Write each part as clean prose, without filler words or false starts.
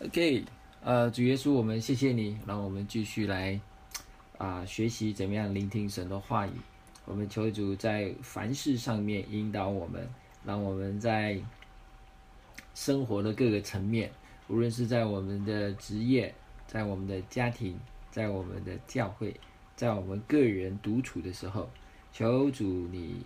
OK，主耶稣，我们谢谢你，让我们继续来学习怎么样聆听神的话语。我们求主在凡事上面引导我们，让我们在生活的各个层面，无论是在我们的职业，在我们的家庭，在我们的教会，在我们个人独处的时候，求主你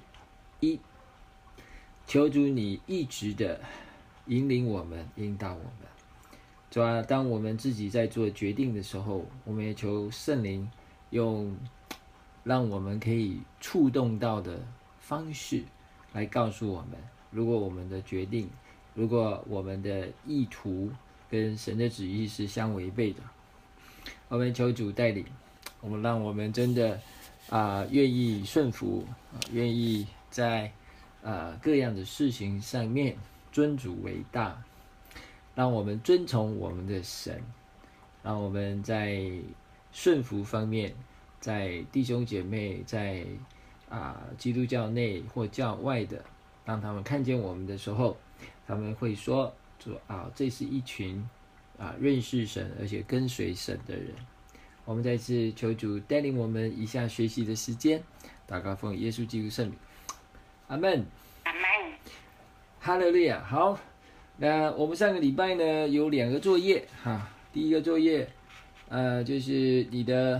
一直的引领我们，引导我们。主啊，当我们自己在做决定的时候，我们也求圣灵用让我们可以触动到的方式来告诉我们，如果我们的决定，如果我们的意图跟神的旨意是相违背的，我们求主带领我们，让我们真的愿意顺服，愿意在各样的事情上面尊主为大，让我们遵从我们的神，让我们在顺服方面，在弟兄姐妹，在基督教内或教外的，让他们看见我们的时候，他们会说这是一群认识神而且跟随神的人。我们再次求主带领我们以下学习的时间，祷告奉耶稣基督圣名，阿们。哈利路亚。好，那我们上个礼拜呢有2个作业哈。第一个作业就是你的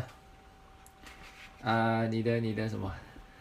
什么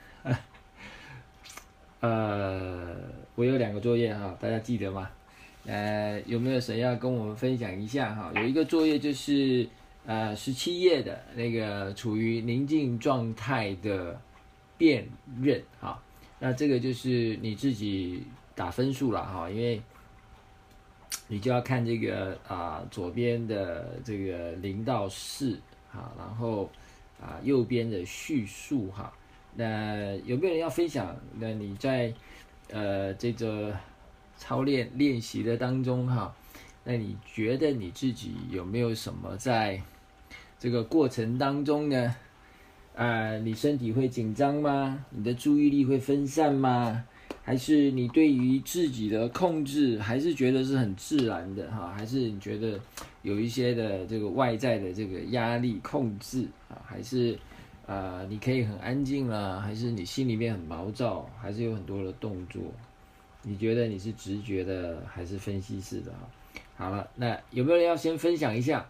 我有2个作业哈，大家记得吗？有没有谁要跟我们分享一下哈？有一个作业就是17页的那个处于宁静状态的辨认哈。那这个就是你自己打分数了哈，因为你就要看这个左边的这个0到4哈，然后右边的叙述哈。那有没有人要分享？那你在这个操练习的当中哈，那你觉得你自己有没有什么在这个过程当中呢？你身体会紧张吗？你的注意力会分散吗？还是你对于自己的控制还是觉得是很自然的哈？还是你觉得有一些的这个外在的这个压力控制还是你可以很安静啦？还是你心里面很毛躁？还是有很多的动作？你觉得你是直觉的还是分析式的哈？好了，那有没有人要先分享一下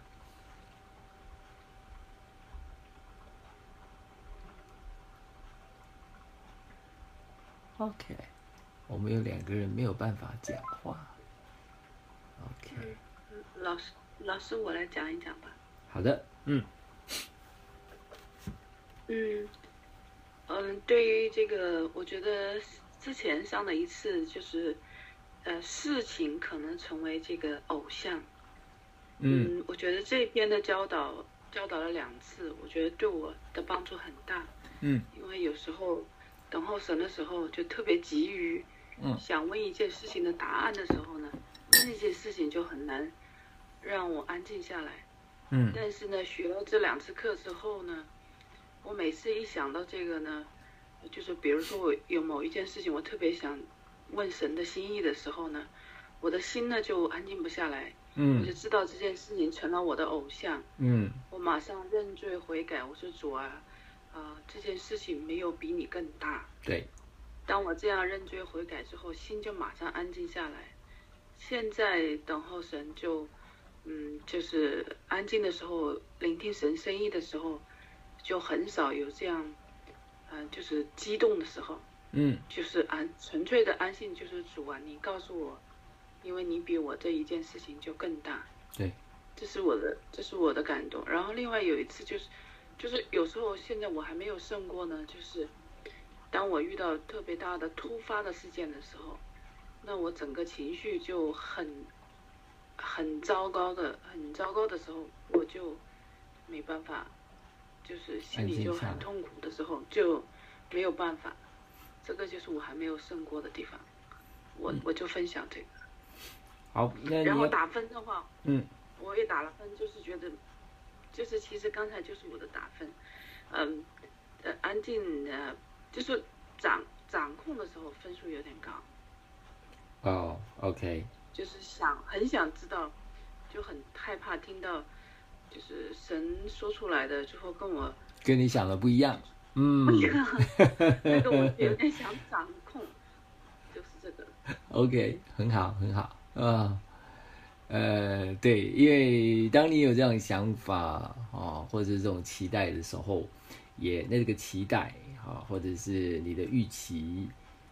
？OK， 我们有2个人没有办法讲话。OK， 老师，我来讲一讲吧。 好的， 对于这个，我觉得之前上了一次，就是事情可能成为这个偶像。我觉得这边的教导了2次，我觉得对我的帮助很大。因为有时候等候神的时候，就特别急于想问一件事情的答案的时候呢，那件事情就很难让我安静下来。但是呢，学了这2次课之后呢，我每次一想到这个呢，就是比如说我有某一件事情，我特别想问神的心意的时候呢，我的心呢就安静不下来。我就知道这件事情成了我的偶像。我马上认罪悔改，我说主啊，这件事情没有比你更大。 对。 当我这样认罪悔改之后，心就马上安静下来。现在等候神就是安静的时候，聆听神声音的时候，就很少有这样就是激动的时候。就是纯粹的安静，就是主啊，你告诉我，因为你比我这一件事情就更大。 对， 这是我的感动。然后另外有一次就是有时候现在我还没有胜过呢，就是当我遇到特别大的突发的事件的时候，那我整个情绪就很糟糕的时候，我就没办法，就是心里就很痛苦的时候就没有办法。这个就是我还没有胜过的地方。我就分享这个。 好， 然后打分的话，我也打了分，就是觉得，就是其实刚才就是我的打分，安静就是掌控的时候分数有点高。 OK。 就是很想知道，就害怕听到，就是神说出来的，最后跟你想的不一样。 那个我有点想掌控，就是这个。 OK， 很好，很好啊。对，因为当你有这样想法或者是这种期待的时候，也那个期待或者是你的预期，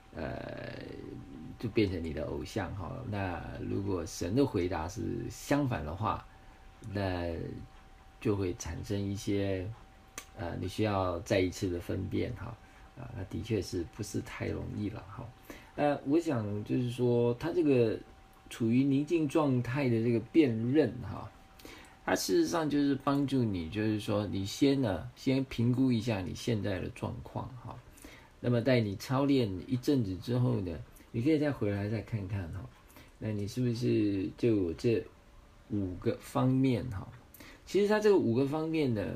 就变成你的偶像那如果神的回答是相反的话，那就会产生一些你需要再一次的分辨那的确是不是太容易了我想就是说，他这个处于宁静状态的这个辨认它事实上就是帮助你，就是说你先评估一下你现在的状况那么在你操练一阵子之后呢，你可以再回来再看看那你是不是就有这5个方面其实它这个5个方面呢，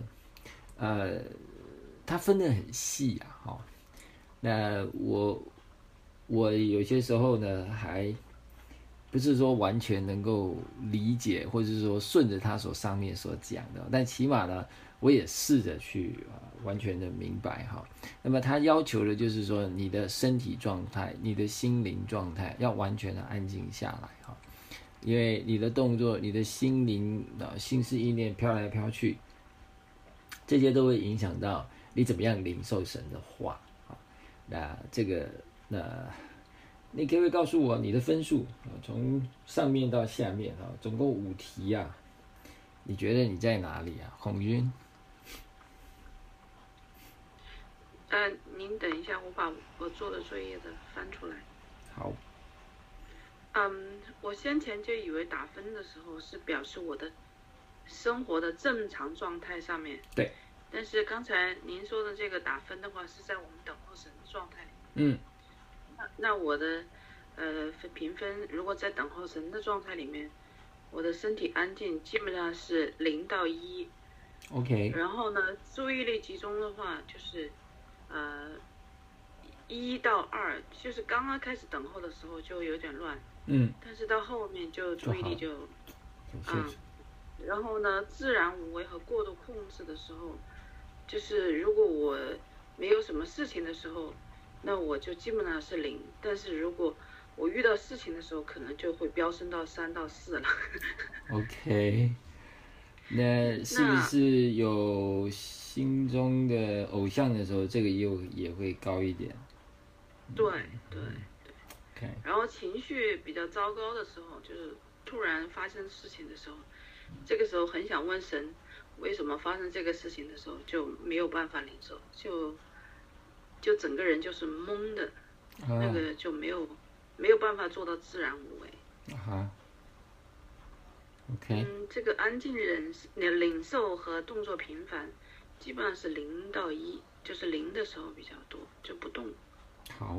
它分得很细那我有些时候呢，还不是说完全能够理解，或者是说顺着他上面所讲的，但起码呢，我也试着去完全的明白那么他要求的就是说，你的身体状态、你的心灵状态要完全的安静下来因为你的动作、你的心灵心思意念飘来飘去，这些都会影响到你怎么样领受神的话那这个你可不可以告诉我你的分数从上面到下面总共5题你觉得你在哪里孔君？ 您等一下，我把我做的作业的翻出来。 好。 我先前就以为打分的时候是表示我的生活的正常状态上面。 对。 但是刚才您说的这个打分的话，是在我们等候神的状态里。那我的评分，如果在等候神的状态里面，我的身体安静基本上是0到1。 OK。 然后呢，注意力集中的话就是1到2，就是刚刚开始等候的时候就有点乱。但是到后面就注意力就然后呢，自然无为和过度控制的时候，就是如果我没有什么事情的时候，那我就基本上是0。但是如果我遇到事情的时候，可能就会飙升到3到4了。 OK， 那是不是有心中的偶像的时候，这个也会高一点？ 对。 Okay. 然后情绪比较糟糕的时候，就是突然发生事情的时候，这个时候很想问神，为什么发生这个事情的时候就没有办法领受，就整个人就是懵的，那个就没有办法做到自然无为。 OK。 这个安静领受和动作频繁，基本上是0到1，就是0的时候比较多，就不动。 好。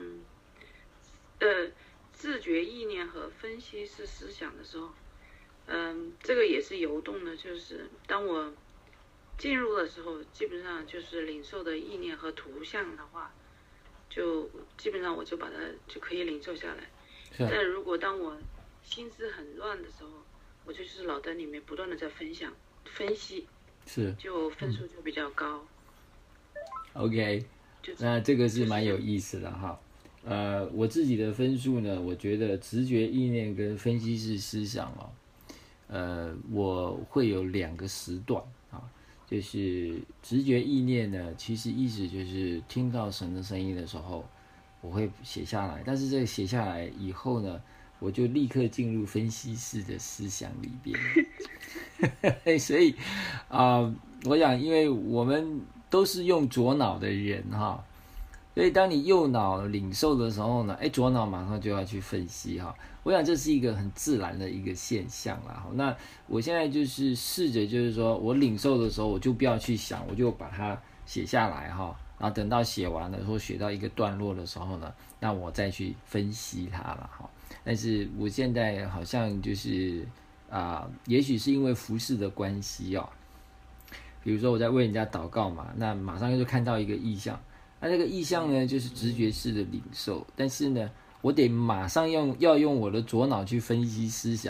自觉意念和分析是思想的时候，这个也是游动的，就是当我进入的时候，基本上就是领受的意念和图像的话，就基本上我就把它就可以领受下来。但如果当我心思很乱的时候，我就是脑袋里面不断的在分析，就分数就比较高。 OK， 那这个是蛮有意思的我自己的分数呢，我觉得直觉意念跟分析式思想我会有2个时段就是直觉意念呢，其实意思就是听到神的声音的时候，我会写下来，但是这个写下来以后呢，我就立刻进入分析式的思想里边。所以我想，因为我们都是用左脑的人所以当你右脑领受的时候呢，左脑马上就要去分析我想这是一个很自然的一个现象啦。那我现在就是试着就是说我领受的时候，我就不要去想，我就把它写下来然后等到写完了或写到一个段落的时候呢，那我再去分析它了但是我现在好像就是也许是因为服事的关系比如说我在为人家祷告嘛，那马上就看到一个意象，那个意象呢就是直觉式的领受，但是呢我得马上要用我的左脑去分析思想，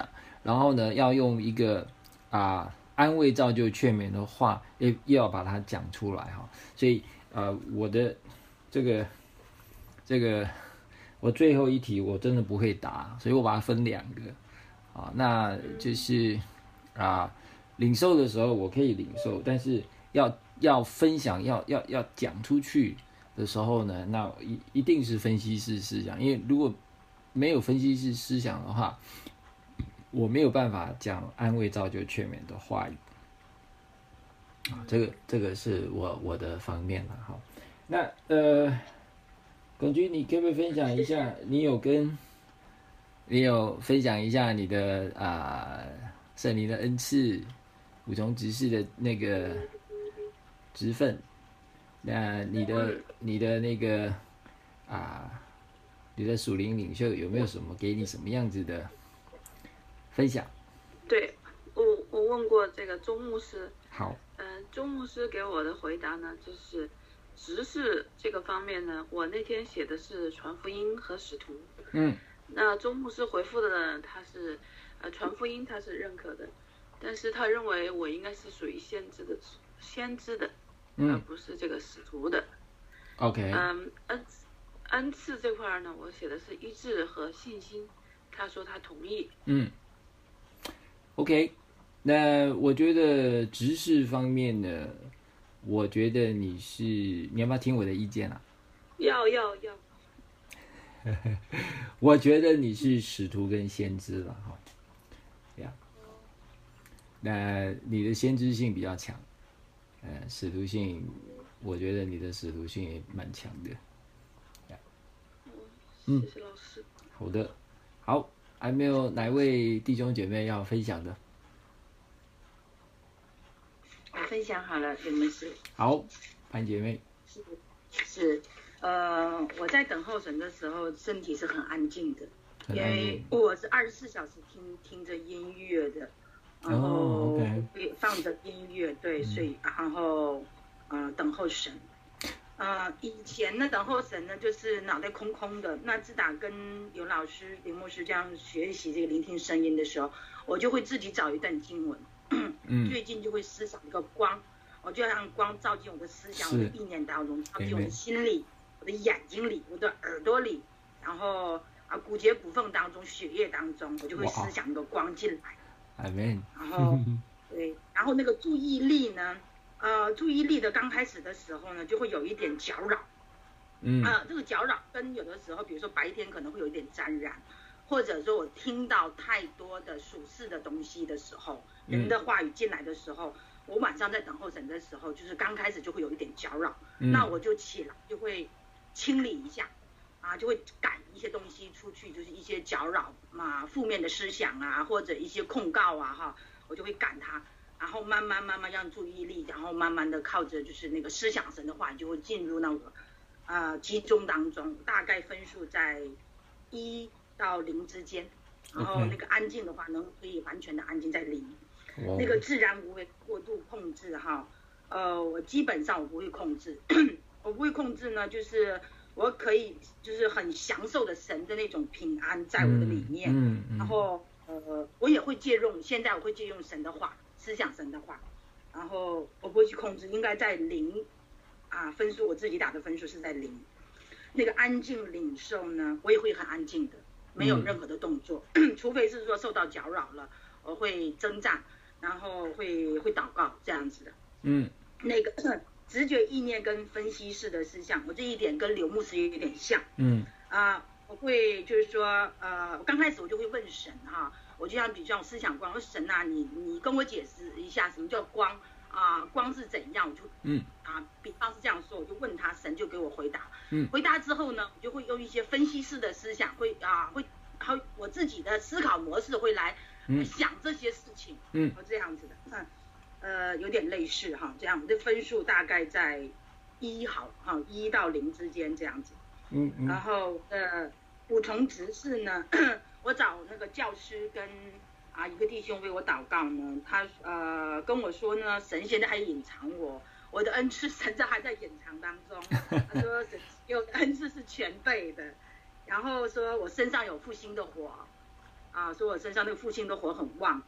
然后呢，要用一个安慰、造就、劝勉的话，又要把它讲出来哈。所以我的这个我最后一题我真的不会答，所以我把它分2个那就是领受的时候我可以领受，但是要分享要讲出去的时候呢，那一定是分析式思想，因为如果没有分析式思想的话，我没有办法讲安慰、造就、劝勉的话语这个是我的方面了哈。那耿军，你可不可以分享一下，你有分享一下你的圣灵的恩赐、五重执事的那个职分？那你的那个你的属灵领袖有没有什么给你什么样子的分享？ 对，我问过这个钟牧师。 好。 钟牧师给我的回答呢，就是执事这个方面呢，我那天写的是传福音和使徒。那钟牧师回复的呢，他是传福音他是认可的，但是他认为我应该是属于先知的，而不是这个使徒的。 OK。 恩赐这块呢，我写的是医治和信心，他说他同意。 OK。那我觉得执事方面呢，我觉得你要不要听我的意见啊？ 要。 我觉得你是使徒跟先知了哈。那你的先知性比较强，使徒性，我觉得你的使徒性也蛮强的。 谢谢老师。 好的，好，还没有哪位弟兄姐妹要分享的？ 我分享好了，有没有事？ 好，潘姐妹。 是，我在等候神的时候，身体是很安静的，因为我是24小时听着音乐的，然后放着音乐，对，所以然后等候神。以前呢，等候神呢，就是脑袋空空的。那自打跟有老师、林牧师这样学习这个聆听声音的时候，我就会自己找一段经文。最近就会思想一个光，我就让光照进我的思想、我的意念当中，照进我的心里、我的眼睛里、我的耳朵里，然后骨节骨缝当中、血液当中，我就会思想一个光进来。 Amen。 然后对，然后那个注意力呢，注意力的刚开始的时候呢，就会有一点搅扰。这个搅扰跟有的时候，比如说白天可能会有一点沾染。或者说我听到太多的属世的东西的时候，人的话语进来的时候，我晚上在等候神的时候，就是刚开始就会有一点搅扰，那我就起来就会清理一下，就会赶一些东西出去，就是一些搅扰负面的思想或者一些控告我就会赶它，然后慢慢让注意力，然后慢慢的靠着就是那个思想神的话语就会进入那个集中当中，大概分数在1到0之间，然后那个安静的话呢，可以完全的安静在0。那个自然无为过度控制我基本上我不会控制，我不会控制呢，就是我可以就是很享受的神的那种平安在我的里面，然后我也会借用，现在我会借用神的话，思想神的话，然后我不会去控制，应该在0分数，我自己打的分数是在0。那个安静领受呢，我也会很安静的。没有任何的动作，除非是说受到搅扰了，我会征战，然后会祷告这样子的。那个直觉意念跟分析式的思想，我这一点跟刘牧师有点像。我会就是说刚开始我就会问神我就像比较思想光，我说神你跟我解释一下什么叫光光是怎样，我就比方是这样说，我就问他，神就给我回答。回答之后呢，我就会用一些分析式的思想，会我自己的思考模式会来想这些事情，这样子的，有点类似这样，我的分数大概在1到0之间这样子。然后补充执事呢，我找那个教师跟一个弟兄为我祷告呢，他跟我说呢，神现在还隐藏我的恩赐，神在还在隐藏当中。他说神有恩赐是全备的，然后说我身上有复兴的火， 说我身上那个父亲的火很旺。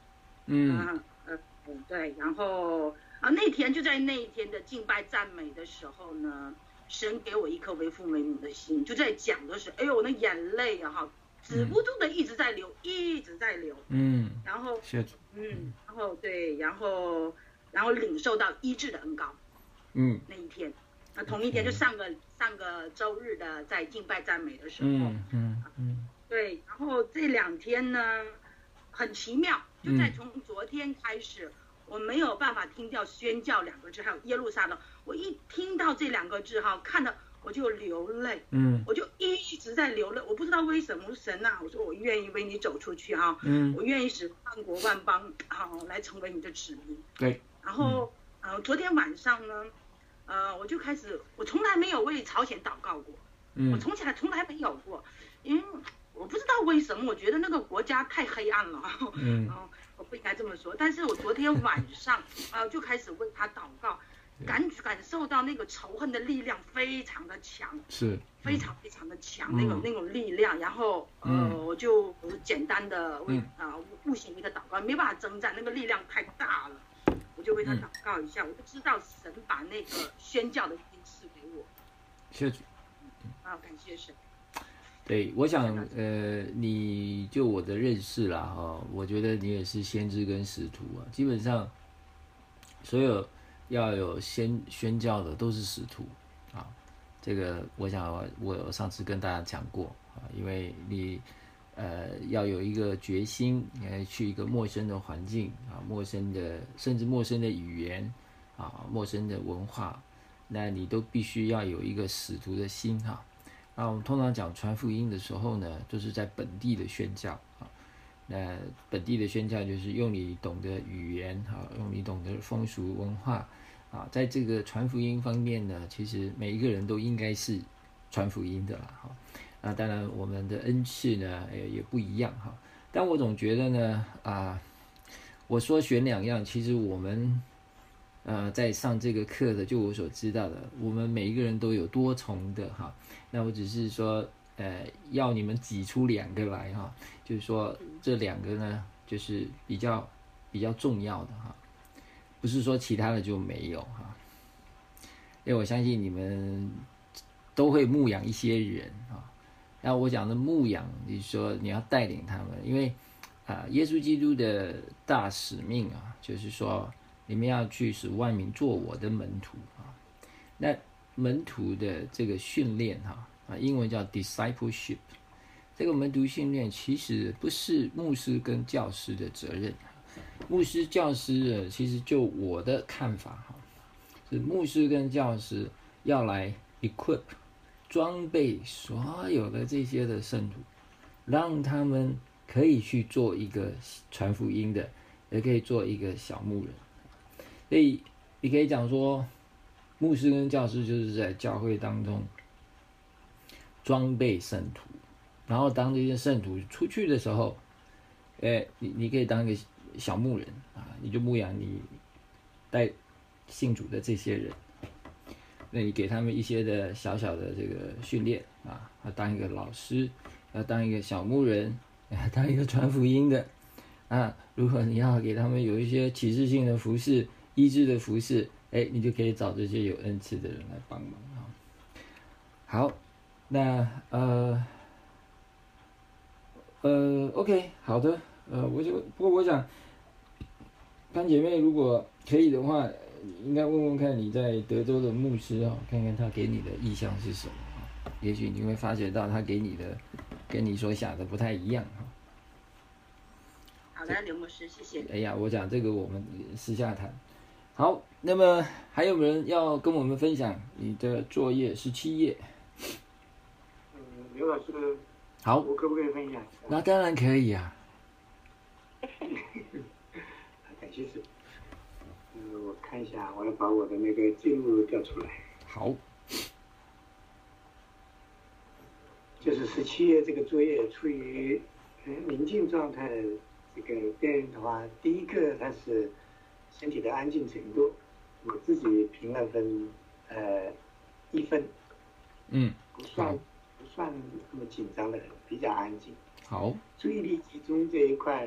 对，然后那天就在那一天的敬拜赞美的时候呢，神给我一颗为父为母的心，就在讲的时候，哎呦，我那眼泪啊止不住的一直在流，一直在流。然后然后对，然后领受到医治的恩膏。那一天，同一天就上个周日的在敬拜赞美的时候。对，然后这2天呢，很奇妙，就在从昨天开始，我没有办法听到宣教2个字，还有耶路撒冷，我一听到这2个字看到我就流泪。我就一直在流泪，我不知道为什么。神啊，我说我愿意为你走出去我愿意使万国万邦来成为你的子民。 对。 然后昨天晚上呢，我就开始，我从来没有为朝鲜祷告过。我从来没有过，因为我不知道为什么，我觉得那个国家太黑暗了。我不应该这么说，但是我昨天晚上就开始为他祷告，感受到那个仇恨的力量非常的强， 是非常非常的强，那种力量。然后我就简单的为悟行一个祷告，没办法征战，那个力量太大了，我就为他祷告一下，我就知道神把那个宣教的心赐给我。 谢主。 感谢神。 对，我想你就我的认识啦我觉得你也是先知跟使徒基本上所有要有宣教的都是使徒这个我想我上次跟大家讲过因为你要有一个决心，去一个陌生的环境陌生的甚至陌生的语言陌生的文化，那你都必须要有一个使徒的心我们通常讲传福音的时候呢，就是在本地的宣教那本地的宣教就是用你懂的语言用你懂的风俗文化在这个传福音方面呢，其实每一个人都应该是传福音的啦那当然我们的恩赐呢也不一样但我总觉得呢我说选2样，其实我们在上这个课的，就我所知道的，我们每一个人都有多重的那我只是说要你们挤出2个来就是说这2个呢就是比较重要的不是说其他的就没有因为我相信你们都会牧养一些人那我讲的牧养就是说你要带领他们，因为耶稣基督的大使命就是说你们要去使万民做我的门徒那门徒的这个训练英文叫 discipleship， 这个门徒训练其实不是牧师跟教师的责任。牧师教师其实就我的看法是牧师跟教师要来 equip 装备所有的这些的圣徒，让他们可以去做一个传福音的，也可以做一个小牧人。所以你可以讲说牧师跟教师就是在教会当中装备圣徒，然后当这些圣徒出去的时候你可以当一个小牧人你就牧养你带信主的这些人，那你给他们一些的小小的这个训练要当一个老师，要当一个小牧人，当一个传福音的如果你要给他们有一些启示性的服事、医治的服事你就可以找这些有恩赐的人来帮忙好，那OK， 好的，不过我想潘姐妹如果可以的话，应该问问看你在德州的牧师看看他给你的意向是什么也许你会发觉到他给你的跟你所想的不太一样好的，刘牧师，谢谢。 哎呀，我讲这个我们私下谈。好，那么还有人要跟我们分享你的作业17页？ 刘老师， 好， 我可不可以分享？ 那当然可以啊。 感谢师。我看一下，我要把我的那个记录调出来。 好。 就是17页这个作业处于宁静状态的这个电的话，第一个它是身体的安静程度，我自己评了分1分，不算那么紧张的人，比较安静。 好， 注意力集中这一块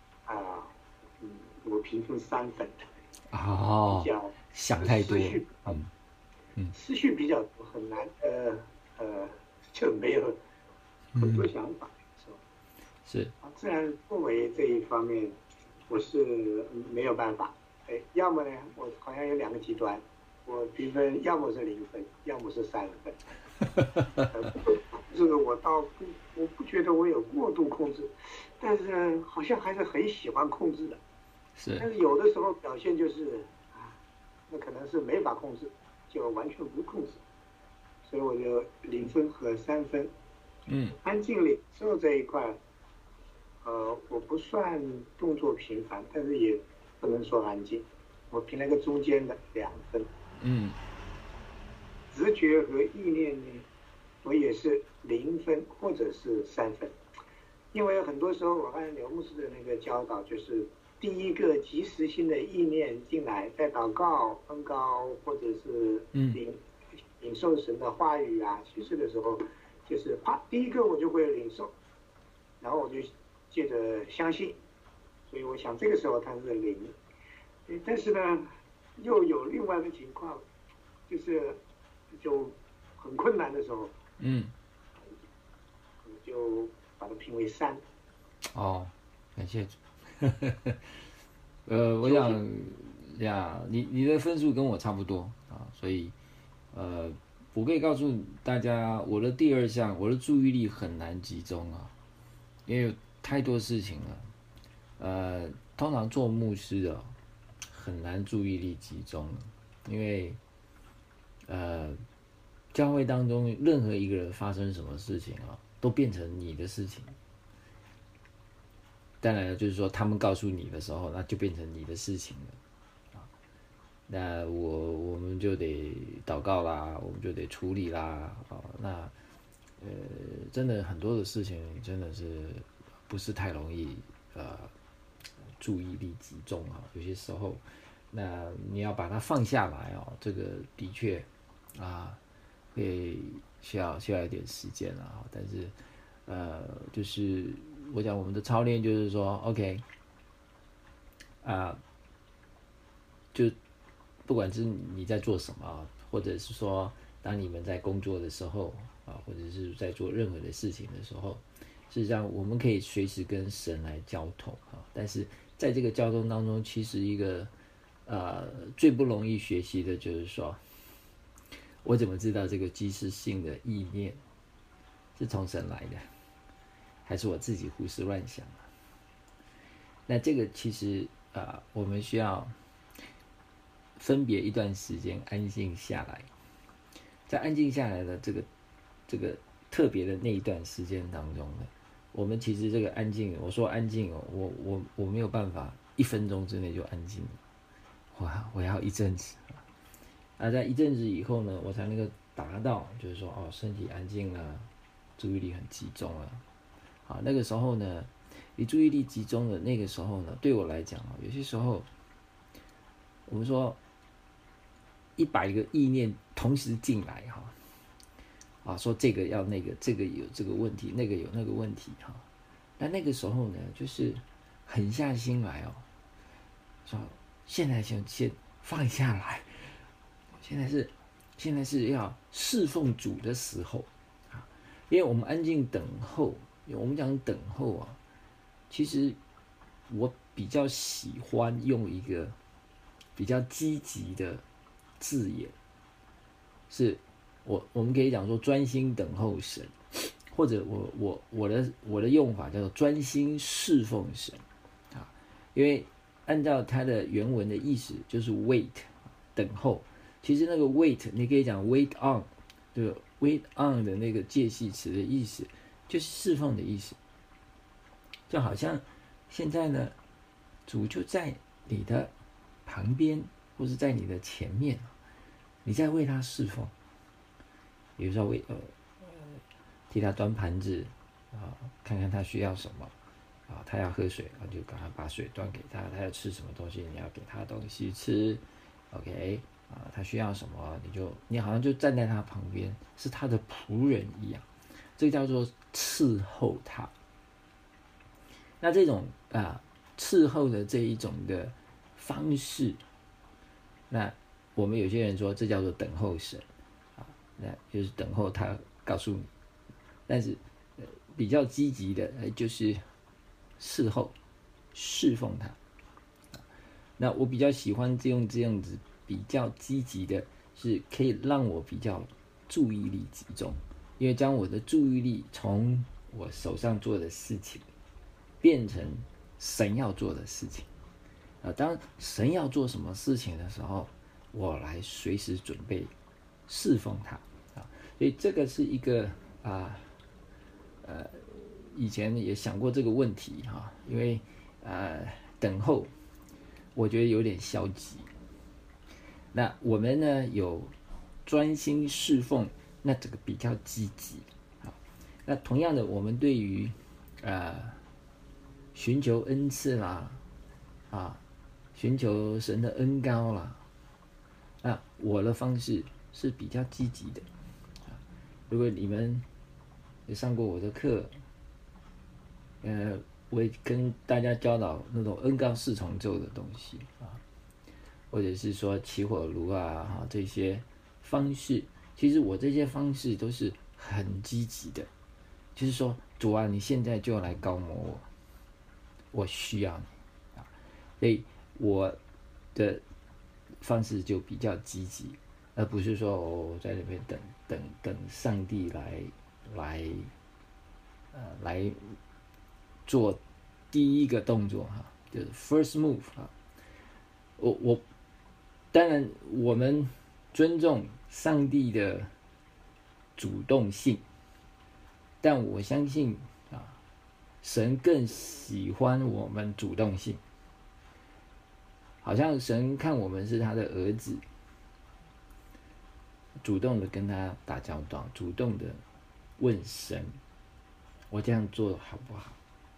我评分3分。 哦， 比较想太多， 思绪比较多，很难就没有很多想法， 是自然氛围这一方面，我是没有办法。要么呢，我好像有2个极端，我评分要么是0分，要么是3分。这个我不觉得我有过度控制，但是好像还是很喜欢控制的。 是， 但是有的时候表现就是那可能是没法控制，就完全不控制，所以我就0分和3分。安静领受这一块，我不算动作频繁，但是也不能说安静，我评了个中间的2分。直觉和意念呢，我也是0分或者是3分，因为很多时候我按刘牧师的那个教导，就是第一个及时性的意念进来，在祷告、恩膏或者是领受神的话语啊、启示的时候，就是第一个我就会领受，然后我就接着相信，所以我想这个时候它是0。但是呢，又有另外一个情况，就很困难的时候，就把它评为3。 哦，感谢主。我想呀，你的分数跟我差不多啊，所以我可以告诉大家，我的第2项，我的注意力很难集中啊，因为有太多事情了。通常做牧师的很难注意力集中，因为教会当中任何一个人发生什么事情啊，都变成你的事情。当然了，就是说他们告诉你的时候，那就变成你的事情了。那我们就得祷告啦，我们就得处理啦。那真的很多的事情真的是不是太容易注意力集中啊。有些时候，那你要把它放下来哦，这个的确会需要一点时间啊。但是就是我讲我们的操练就是说 ，OK， 就不管是你在做什么，或者是说当你们在工作的时候或者是在做任何的事情的时候，事实上我们可以随时跟神来交通但是在这个交通当中，其实一个最不容易学习的就是说，我怎么知道这个即时性的意念是从神来的，还是我自己胡思乱想？那这个其实我们需要分别一段时间安静下来，在安静下来的这个特别的那一段时间当中呢，我们其实这个安静，我说安静我没有办法1分钟之内就安静了，我要一阵子在一阵子以后呢，我才能够达到就是说身体安静了，注意力很集中了。那个时候呢，你注意力集中的那个时候呢，对我来讲有些时候我们说100个意念同时进来说这个要那个，这个有这个问题，那个有那个问题那个时候呢，就是狠下心来说现在先放下来，现在是要侍奉主的时候因为我们安静等候，我们讲等候其实我比较喜欢用一个比较积极的字眼，是我们可以讲说专心等候神，或者我的用法叫做专心侍奉神因为按照它的原文的意思就是 wait 等候，其实那个 wait 你可以讲 wait on， 对吧？ wait on 的那个介系词的意思就是侍奉的意思，就好像现在呢，主就在你的旁边或是在你的前面，你在为他侍奉，比如说替他端盘子看看他需要什么他要喝水就赶快把水端给他，他要吃什么东西你要给他东西吃 OK 他需要什么你好像就站在他旁边，是他的仆人一样，这个叫做伺候他那这种伺候的这一种的方式，那我们有些人说这叫做等候神那就是等候他告诉你。但是比较积极的就是侍候侍奉他。那我比较喜欢用这样子比较积极的，是可以让我比较注意力集中，因为将我的注意力从我手上做的事情变成神要做的事情当神要做什么事情的时候，我来随时准备侍奉他所以这个是一个以前也想过这个问题因为等候我觉得有点消极。那我们呢有专心侍奉，那这个比较积极那同样的，我们对于寻求恩赐啦寻求神的恩膏啦那我的方式是比较积极的如果你们有上过我的课我也跟大家教导那种恩膏四重奏的东西或者是说起火炉这些方式，其实我这些方式都是很积极的，就是说主啊，你现在就来膏抹我需要你所以我的方式就比较积极，而不是说我在那边等上帝来做第一个动作就是 first move 我当然我们尊重上帝的主动性，但我相信神更喜欢我们主动性，好像神看我们是他的儿子，主动的跟他打交道，主动的问神我这样做好不好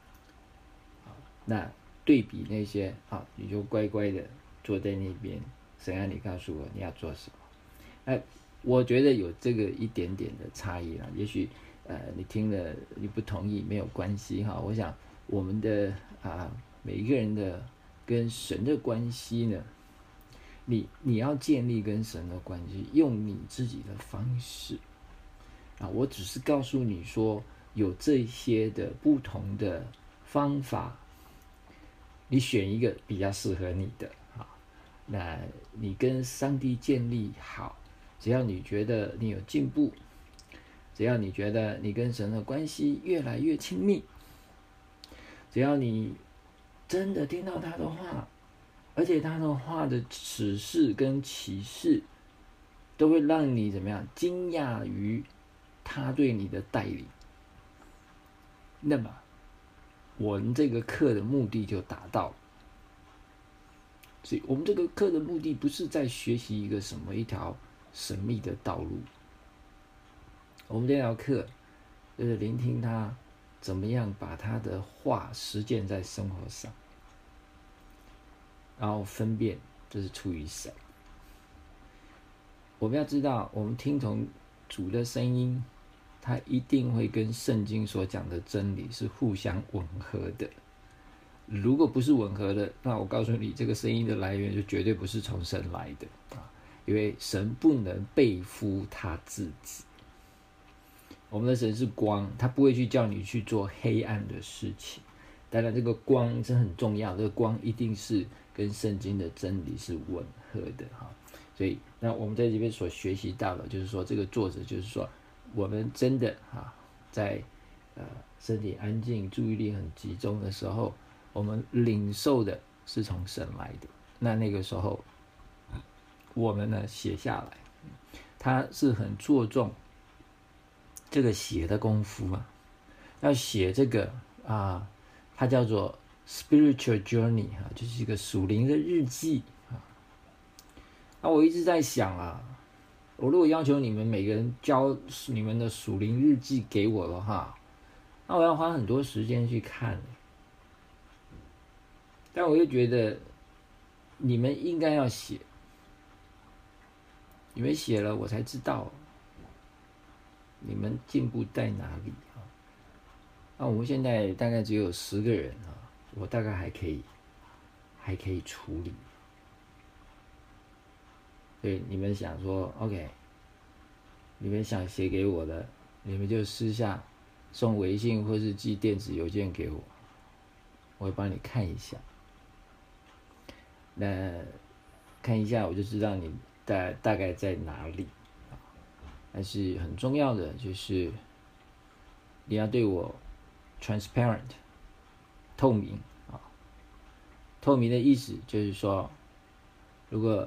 那对比那些你就乖乖的坐在那边，神啊你告诉我你要做什么我觉得有这个一点点的差异啦，也许你听了你不同意没有关系我想我们的每一个人的跟神的关系呢，你要建立跟神的关系，用你自己的方式我只是告诉你说有这些的不同的方法，你选一个比较适合你的那你跟上帝建立好，只要你觉得你有进步，只要你觉得你跟神的关系越来越亲密，只要你真的听到他的话，而且他的话的指示跟启示都会让你怎么样惊讶于他对你的带领，那么我们这个课的目的就达到了。所以我们这个课的目的不是在学习一个什么一条神秘的道路，我们这条课就是聆听他怎么样把他的话实践在生活上，然后分辨这是出于神。我们要知道，我们听从主的声音，它一定会跟圣经所讲的真理是互相吻合的。如果不是吻合的，那我告诉你，这个声音的来源就绝对不是从神来的因为神不能背负他自己。我们的神是光，他不会去叫你去做黑暗的事情。当然，这个光是很重要，这个光一定是跟圣经的真理是吻合的所以，那我们在这边所学习到的，就是说，这个作者就是说，我们真的在身体安静、注意力很集中的时候，我们领受的是从神来的。那个时候，我们呢写下来，他是很着重这个写的功夫要写这个它叫做 spiritual journey 就是一个属灵的日记我一直在想我如果要求你们每个人交你们的属灵日记给我的话，那我要花很多时间去看。但我又觉得你们应该要写，你们写了我才知道你们进步在哪里我们现在大概只有10个人啊，我大概还可以处理。所以你们想说 OK， 你们想写给我的，你们就私下送微信或是寄电子邮件给我，我会帮你看一下。那看一下我就知道你大概在哪里。但是很重要的就是你要对我 transparent 透明啊。透明的意思就是说，如果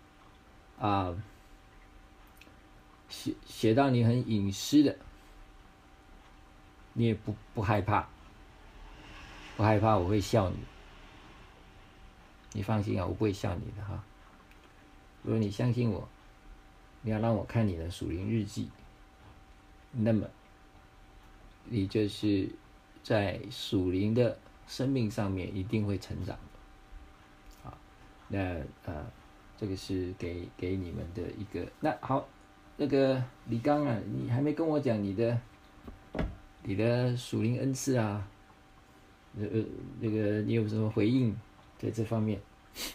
写到你很隐私的，你也不害怕，不害怕我会笑你，你放心啊，我不会笑你的哈。如果你相信我，你要让我看你的属灵日记，那么你就是在属灵的生命上面一定会成长的。好，那这个是给你们的一个。那好，那个李刚啊，你还没跟我讲你的属灵恩赐啊，那个你有什么回应在这方面？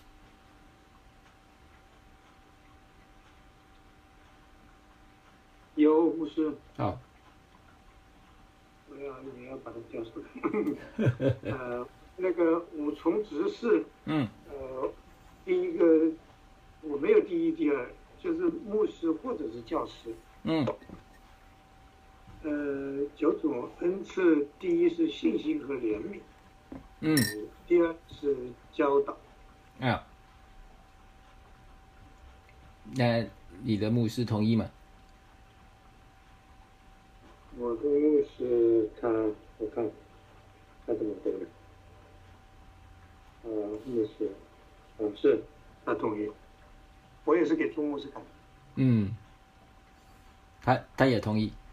有牧师。 好。 你要把它叫出来。那个五重执事，第一个我没有第一、第二，就是牧师或者是教师。9种恩赐，第一是信心和怜悯。第二是教导。 那你的牧师同意吗？ 我的牧师我看他怎么回的。牧师，是他同意。我也是给朱牧师看。 他也同意。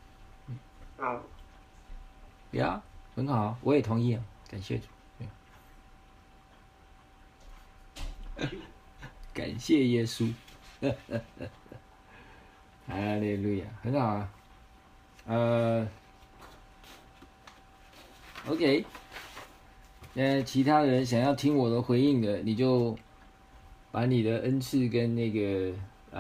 呀，很好，我也同意啊，感谢主。感谢耶稣。哈利路亚，很好啊。OK， 那其他人想要听我的回应的，你就把你的恩赐跟那个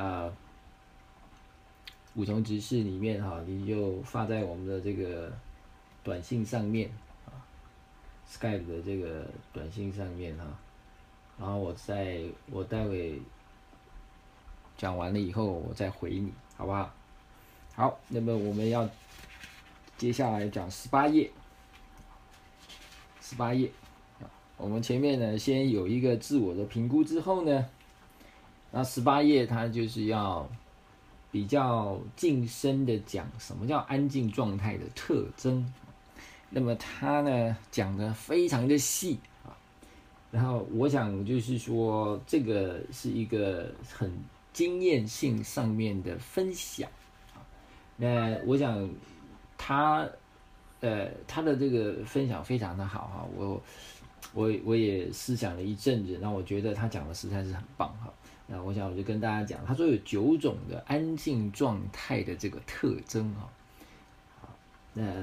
五重执事里面哈，你就发在我们的这个短信上面Skype 的这个短信上面哈，然后我待会讲完了以后，我再回你，好不好？好，那么我们要接下来讲18页。18页，我们前面呢先有一个自我的评估之后呢，那18页它就是要比较近身的讲什么叫安静状态的特征。那么它呢讲的非常的细啊，然后我想就是说这个是一个很经验性上面的分享啊。那我想他的这个分享非常的好哈，我也思想了一阵子，那我觉得他讲的实在是很棒哈。那我想我就跟大家讲，他说有9种的安静状态的这个特征哈。那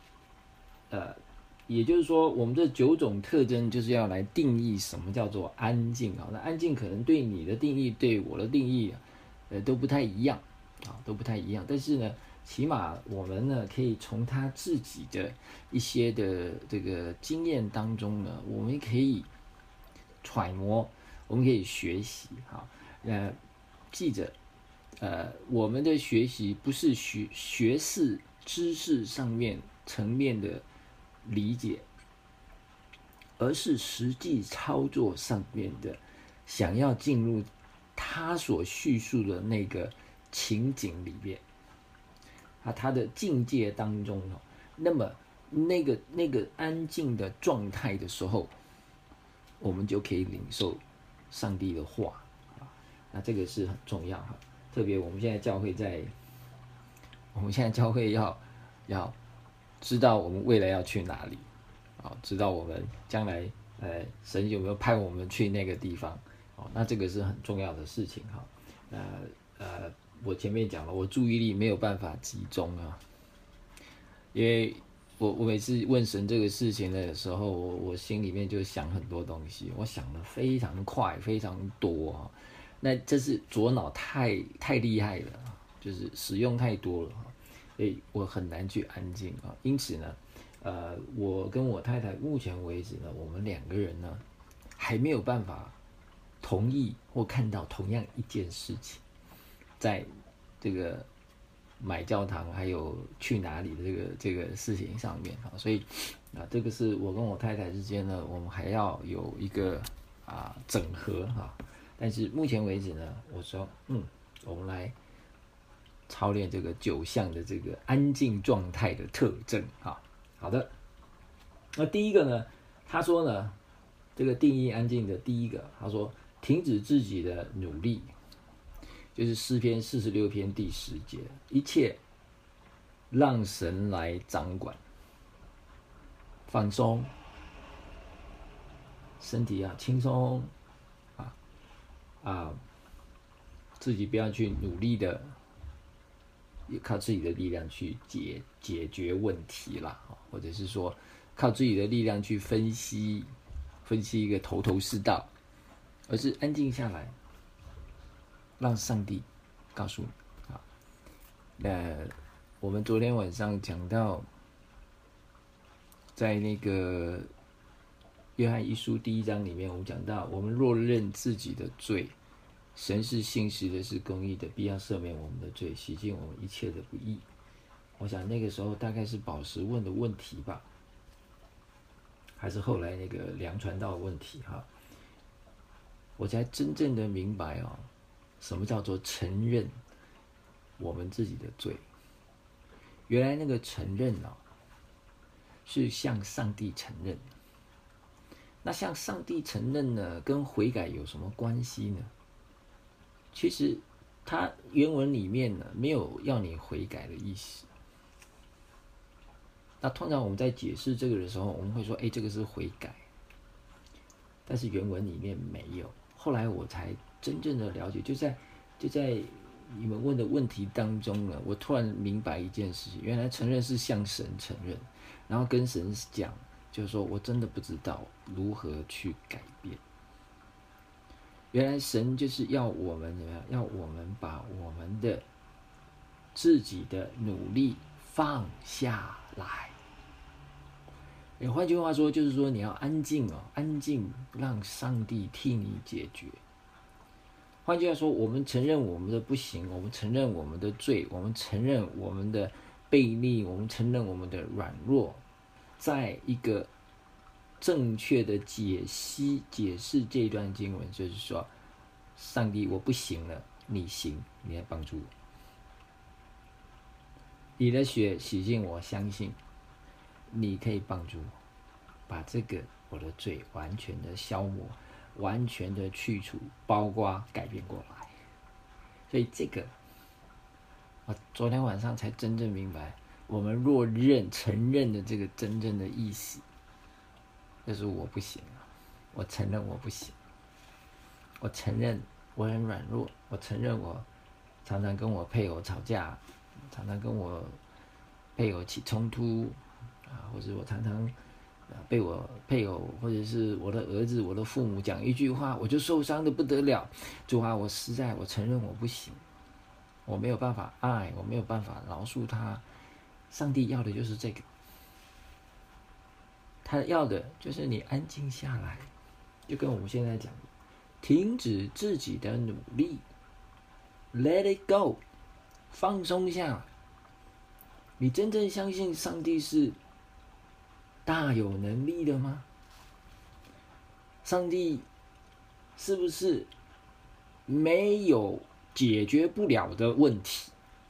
也就是说，我们这9种特征就是要来定义什么叫做安静啊。那安静可能对你的定义，对我的定义都不太一样啊，都不太一样。但是呢，起码我们呢可以从他自己的一些的这个经验当中呢，我们可以揣摩，我们可以学习哈。记着，我们的学习不是学识知识上面层面的理解，而是实际操作上面的，想要进入他所叙述的那个情景里面。他的境界当中那么那个安静的状态的时候，我们就可以领受上帝的话那这个是很重要哈。特别我们现在教会要知道我们未来要去哪里知道我们将来神有没有派我们去那个地方那这个是很重要的事情哈。我前面讲了，我注意力没有办法集中因为我每次问神这个事情的时候，我心里面就想很多东西，我想的非常快，非常多。那这是左脑太厉害了，就是使用太多了，所以我很难去安静啊。因此呢，我跟我太太目前为止呢，我们2个人呢还没有办法同意或看到同样一件事情，在这个买教堂还有去哪里的这个事情上面啊，所以这个是我跟我太太之间呢，我们还要有一个整合啊。但是目前为止呢，我说我们来操练这个9项的这个安静状态的特征啊。好的，那第一个呢，他说呢，这个定义安静的第一个，他说停止自己的努力，就是诗篇46篇第10节，一切让神来掌管，放松，身体轻松自己不要去努力的靠自己的力量去解决问题啦，或者是说靠自己的力量去分析一个头是道，而是安静下来，让上帝告诉你那我们昨天晚上讲到，在那个约翰一书第1章里面，我们讲到，我们若认自己的罪，神是信实的，是公义的，必要赦免我们的罪，洗净我们一切的不义。我想那个时候大概是宝石问的问题吧，还是后来那个梁传道的问题我才真正的明白什么叫做承认我们自己的罪。原来那个承认是向上帝承认。那向上帝承认呢，跟悔改有什么关系呢？其实它原文里面呢，没有要你悔改的意思。那通常我们在解释这个的时候，我们会说这个是悔改，但是原文里面没有。后来我才真正的了解，就在你们问的问题当中呢，我突然明白一件事情，原来承认是向神承认，然后跟神讲，就是说我真的不知道如何去改变。原来神就是要我们怎么样？要我们把我们的自己的努力放下来。换句话说，就是说你要安静安静，让上帝替你解决。换句话说，我们承认我们的不行，我们承认我们的罪，我们承认我们的悖逆，我们承认我们的软弱，在一个正确的解释这段经文，就是说，上帝，我不行了，你行，你来帮助我。你的血洗净我，相信你可以帮助我，把这个我的罪完全的消磨，完全的去除，包括改变过来。所以这个，我昨天晚上才真正明白，我们若承认的这个真正的意思，就是我不行了，我承认我不行，我承认我很软弱，我承认我常常跟我配偶吵架，常常跟我配偶起冲突或者我常常被我配偶或者是我的儿子、我的父母讲一句话，我就受伤的不得了。主啊，我承认我不行，我没有办法爱，我没有办法饶恕他。上帝要的就是这个，他要的就是你安静下来，就跟我们现在讲的，停止自己的努力 ，Let it go， 放松下来。你真正相信上帝是大有能力的吗？上帝是不是没有解决不了的问题？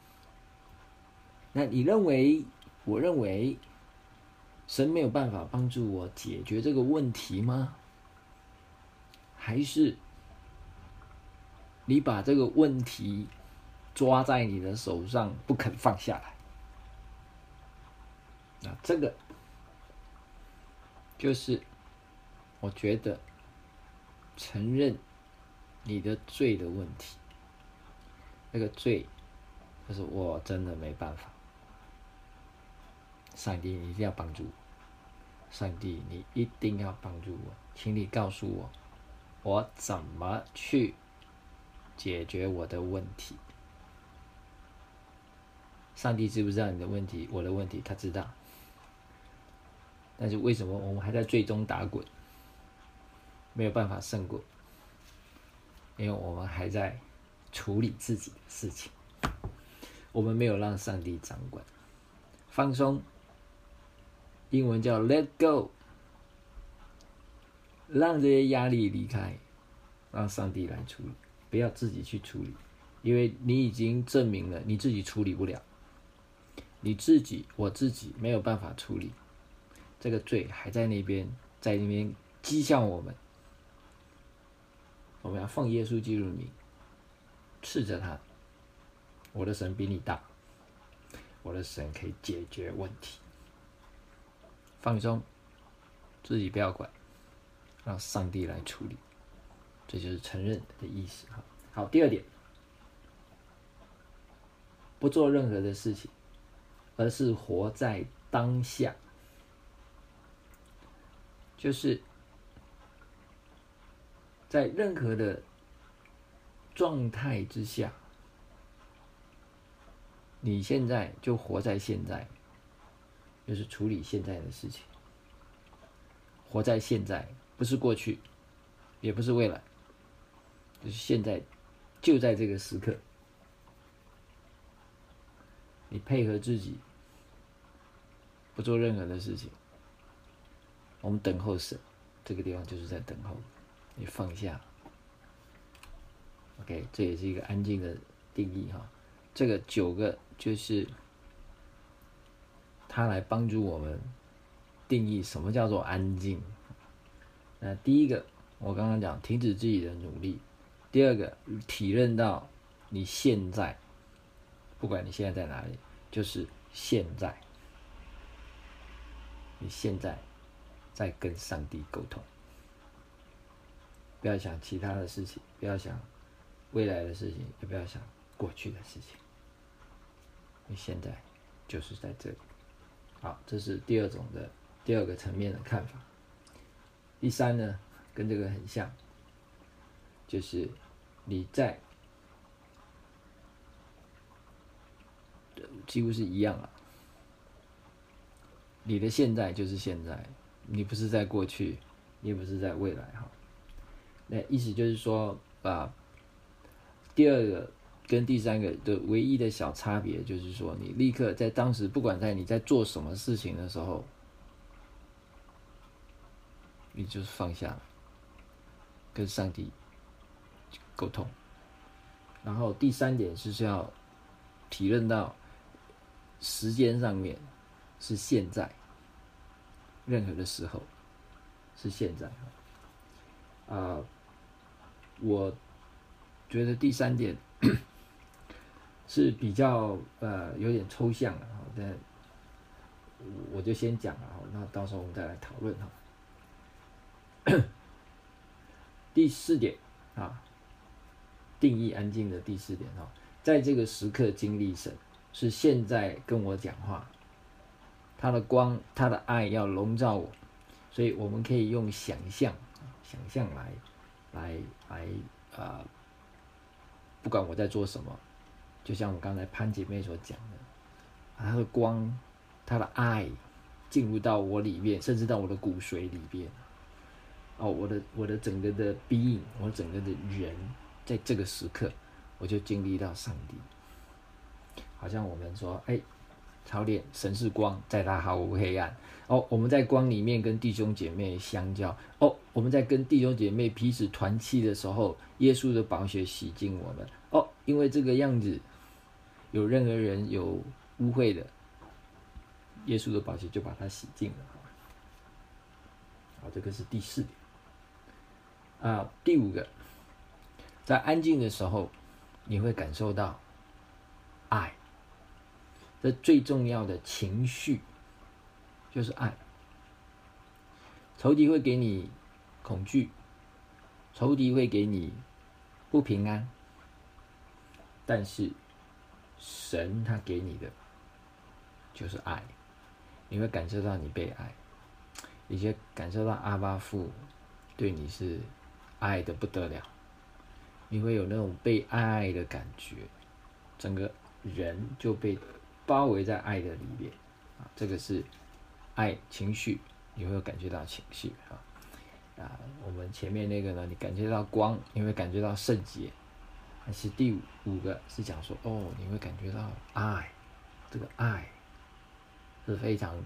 那你认为，我认为，神没有办法帮助我解决这个问题吗？还是你把这个问题抓在你的手上不肯放下来？那这个就是我觉得承认你的罪的问题。那个罪就是我真的没办法， 上帝，你一定要帮助我。上帝，你一定要帮助我，请你告诉我，我怎么去解决我的问题。上帝知不知道你的问题，我的问题？他知道。但是为什么我们还在最终打滚，没有办法胜过？因为我们还在处理自己的事情，我们没有让上帝掌管。放松，英文叫 let go， 让这些压力离开，让上帝来处理，不要自己去处理，因为你已经证明了你自己处理不了，我自己没有办法处理，这个罪还在那边讥笑我们。我们要奉耶稣基督的名斥责他，我的神比你大，我的神可以解决问题。放松，自己不要管，让上帝来处理，这就是承认的意思。好，第二点，不做任何的事情，而是活在当下，就是在任何的状态之下，你现在就活在现在，就是处理现在的事情。活在现在，不是过去，也不是未来，就是现在，就在这个时刻。你配合自己，不做任何的事情，我们等候神，这个地方就是在等候。你放下 ，OK， 这也是一个安静的定义哈。这个9个就是它来帮助我们定义什么叫做安静。那第一个，我刚刚讲停止自己的努力；第二个，体认到你现在，不管你现在在哪里，就是现在，你现在在跟上帝沟通。不要想其他的事情，不要想未来的事情，也不要想过去的事情。你现在就是在这里。好，这是第二个层面的看法。第三呢，跟这个很像，就是你在几乎是一样啊。你的现在就是现在，你不是在过去，你也不是在未来哈。那意思就是说，第二个跟第三个的唯一的小差别就是说，你立刻在当时，不管你在做什么事情的时候，你就是放下了，跟上帝沟通。然后第三点是要体认到时间上面是现在，任何的时候是现在。我觉得第三点是比较有点抽象的，但我就先讲了，那到时候我们再来讨论哈。第4点定义安静的第4点在这个时刻经历神，是现在跟我讲话，他的光，他的爱要笼罩我，所以我们可以用想象来不管我在做什么，就像我刚才潘姐妹所讲的，他的光，他的爱进入到我里面，甚至到我的骨髓里边。我的整个的 being， 我整个的人，在这个时刻，我就经历到上帝。好像我们说，操练神是光，在他毫无黑暗。我们在光里面跟弟兄姐妹相交。我们在跟弟兄姐妹彼此团契的时候，耶稣的宝血洗净我们。因为这个样子，有任何人有污秽的，耶稣的宝血就把它洗净了。这个是第4点。第5个，在安静的时候，你会感受到爱。这最重要的情绪就是爱。仇敌会给你恐惧，仇敌会给你不平安，但是神他给你的就是爱。 你会感受到你被爱，你会感受到阿爸父对你是爱的不得了，你会有那种被爱的感觉，整个人就被包围在爱的里面啊，这个是爱情绪，你会感觉到情绪我们前面那个呢，你感觉到光，你会感觉到圣洁。但是第5个是讲说，你会感觉到爱，这个爱是非常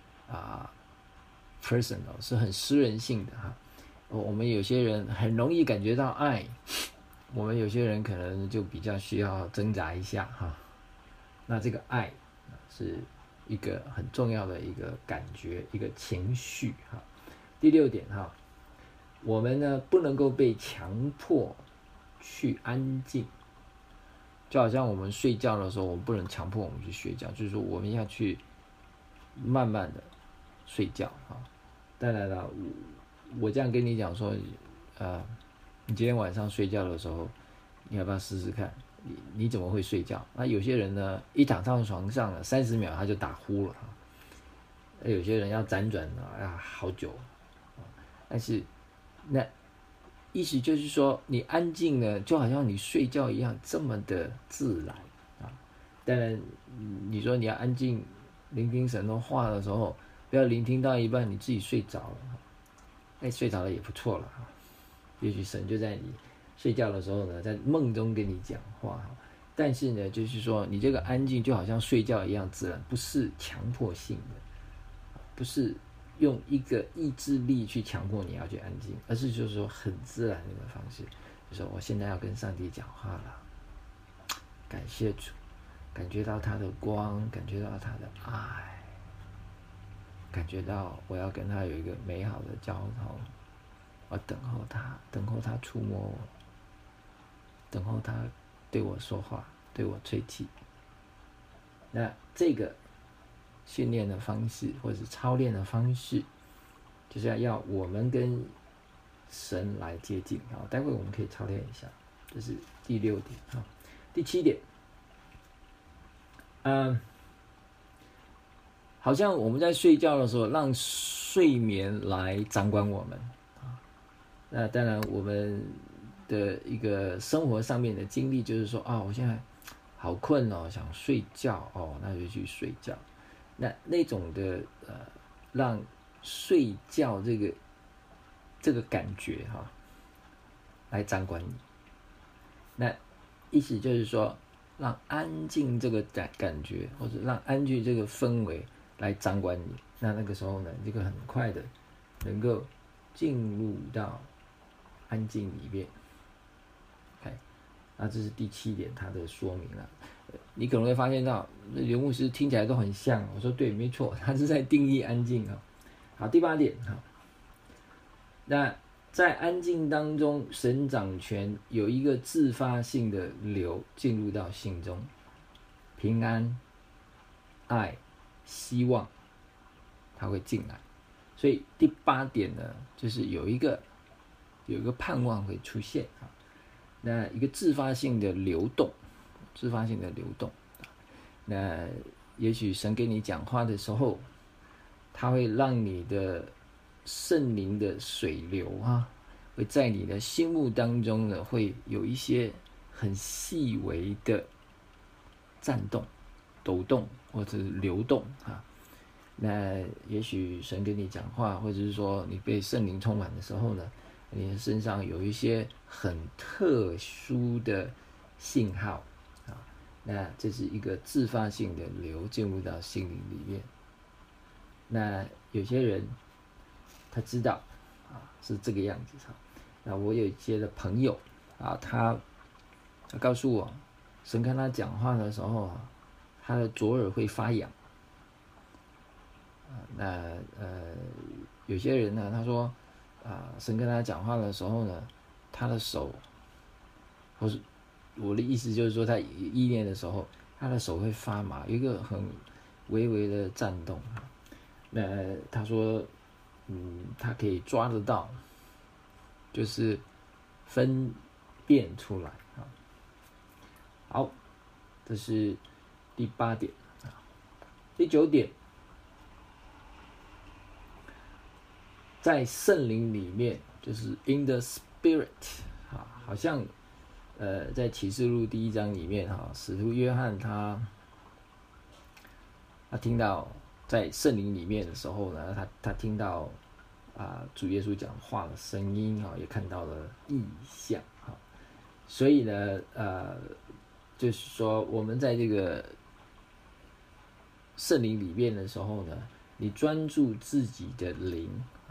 personal， 是很私人性的我们有些人很容易感觉到爱，我们有些人可能就比较需要挣扎一下那这个爱是一个很重要的一个感觉，一个情绪第6点我们呢不能够被强迫去安静，就好像我们睡觉的时候，我们不能强迫我们去睡觉，就是说我们要去慢慢的睡觉当然了，我这样跟你讲说，你今天晚上睡觉的时候，你要不要试试看？你怎么会睡觉？那有些人呢，一躺上床上了30秒他就打呼了有些人要辗转好久但是那意思就是说，你安静呢，就好像你睡觉一样，这么的自然当然，你说你要安静聆听神的话的时候，不要聆听到一半你自己睡着了，睡着了也不错了也许神就在你睡觉的时候呢，在梦中跟你讲话但是呢，就是说你这个安静就好像睡觉一样自然，不是强迫性的，不是用一个意志力去强迫你要去安静，而是就是说很自然的一个方式，就是说我现在要跟上帝讲话了，感谢主，感觉到他的光，感觉到他的爱，感觉到我要跟他有一个美好的交通，我等候他，等候他触摸我，等候他对我说话，对我吹气。那这个训练的方式或者是操练的方式，就是要我们跟神来接近待会我们可以操练一下，这是第6点第7点，好像我们在睡觉的时候，让睡眠来掌管我们那当然我们的一个生活上面的经历就是说我现在好困想睡觉那就去睡觉。那种的让睡觉这个感觉来掌管你。那意思就是说，让安静这个感觉，或者让安静这个氛围来掌管你。那个时候呢，这个很快的能够进入到安静里面。那这是第7点它的说明了。你可能会发现到刘牧师听起来都很像，我说对，没错，他是在定义安静好，第8点那在安静当中，神掌权，有一个自发性的流进入到心中，平安、爱、希望，它会进来。所以第8点呢，就是有一个盼望会出现那一个自发性的流动，那也许神跟你讲话的时候，它会让你的圣灵的水流会在你的心目当中呢，会有一些很细微的颤动、抖动或者是流动那也许神跟你讲话，或者是说你被圣灵充满的时候呢，你的身上有一些很特殊的信号那这是一个自发性的流进入到心灵里面。那有些人他知道是这个样子那我有一些的朋友他告诉我，神跟他讲话的时候他的左耳会发痒那有些人呢，他说神跟他讲话的时候呢，他的手，或是我的意思就是说，他意念的时候，他的手会发麻，有一个很微微的颤动那他说他可以抓得到，就是分辨出来好，这是第8点第9点在圣灵里面，就是 in the spirit 啊，好像在启示录第1章里面哈，使徒约翰他听到在圣灵里面的时候呢，他听到主耶稣讲话的声音也看到了异象所以呢就是说我们在这个圣灵里面的时候呢，你专注自己的灵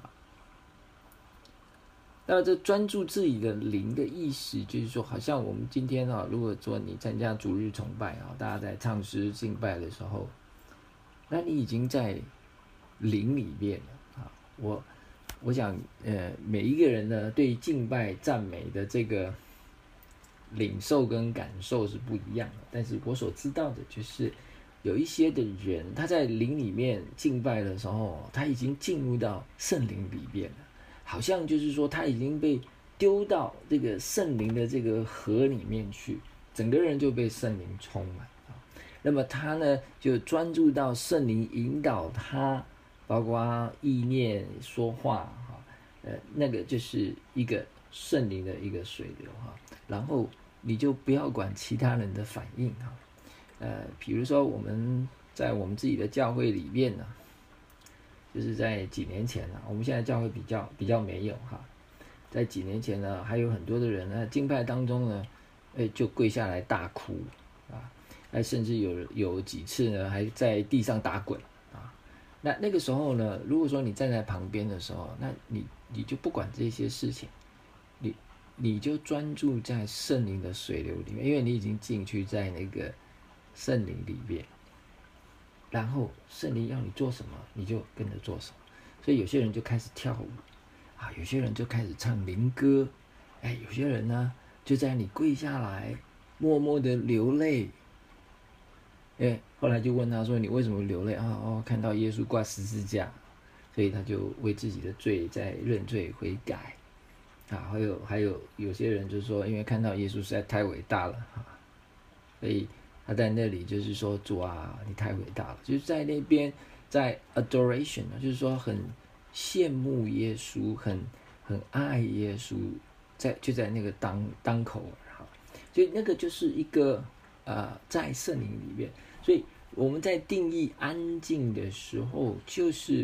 那这专注自己的灵的意思，就是说，好像我们今天如果说你参加主日崇拜大家在唱诗敬拜的时候，那你已经在灵里面了我想每一个人呢对敬拜赞美的这个领受跟感受是不一样的，但是我所知道的就是有一些的人他在灵里面敬拜的时候，他已经进入到圣灵里面了，好像就是说他已经被丢到这个圣灵的这个河里面去，整个人就被圣灵充满那么他呢就专注到圣灵引导他，包括意念说话那个就是一个圣灵的一个水流然后你就不要管其他人的反应比如说我们在我们自己的教会里面呢，就是在几年前我们现在教会比较没有在几年前呢，还有很多的人呢敬拜当中呢就跪下来大哭甚至有几次呢还在地上打滚那个时候呢，如果说你站在旁边的时候，那你就不管这些事情，你就专注在圣灵的水流里面，因为你已经进去在那个圣灵里面，然后圣灵要你做什么，你就跟着做什么。所以有些人就开始跳舞有些人就开始唱灵歌，有些人呢就在你跪下来，默默的流泪。后来就问他说：“你为什么流泪？”看到耶稣挂十字架，所以他就为自己的罪在认罪悔改。还有些人就是说，因为看到耶稣实在太伟大了所以他在那里就是说：“主啊，你太伟大了。”就是在那边在 adoration， 就是说很羡慕耶稣，很爱耶稣，就在那个当口所以那个就是一个在圣灵里面。所以我们在定义安静的时候，就是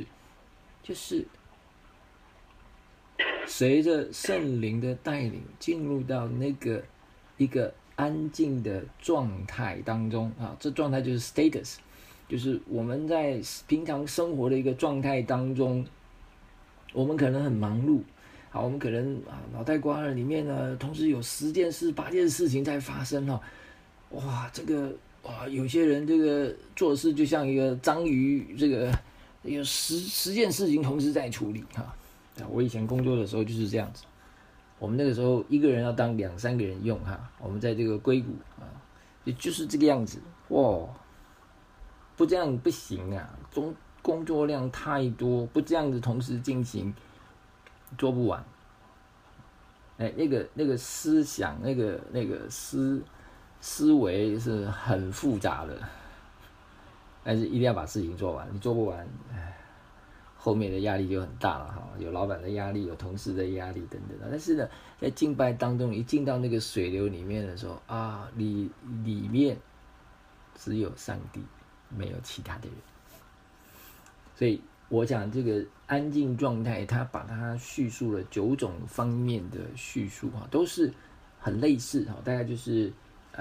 随着圣灵的带领进入到那个一个安静的状态当中这状态就是 status， 就是我们在平常生活的一个状态当中，我们可能很忙碌我们可能脑袋瓜里面呢同时有10件事8件事情在发生有些人这个做事就像一个章鱼，这个有10件事情同时在处理我以前工作的时候就是这样子，我们那个时候一个人要当2、3个人用我们在这个硅谷也就是这个样子不这样不行工作量太多，不这样子同时进行做不完那个思想那个思维是很复杂的，但是一定要把事情做完，你做不完后面的压力就很大了有老板的压力，有同事的压力等等但是呢在敬拜当中，一进到那个水流里面的时候里面只有上帝，没有其他的人。所以我讲这个安静状态，他把它叙述了9种方面的叙述都是很类似大概就是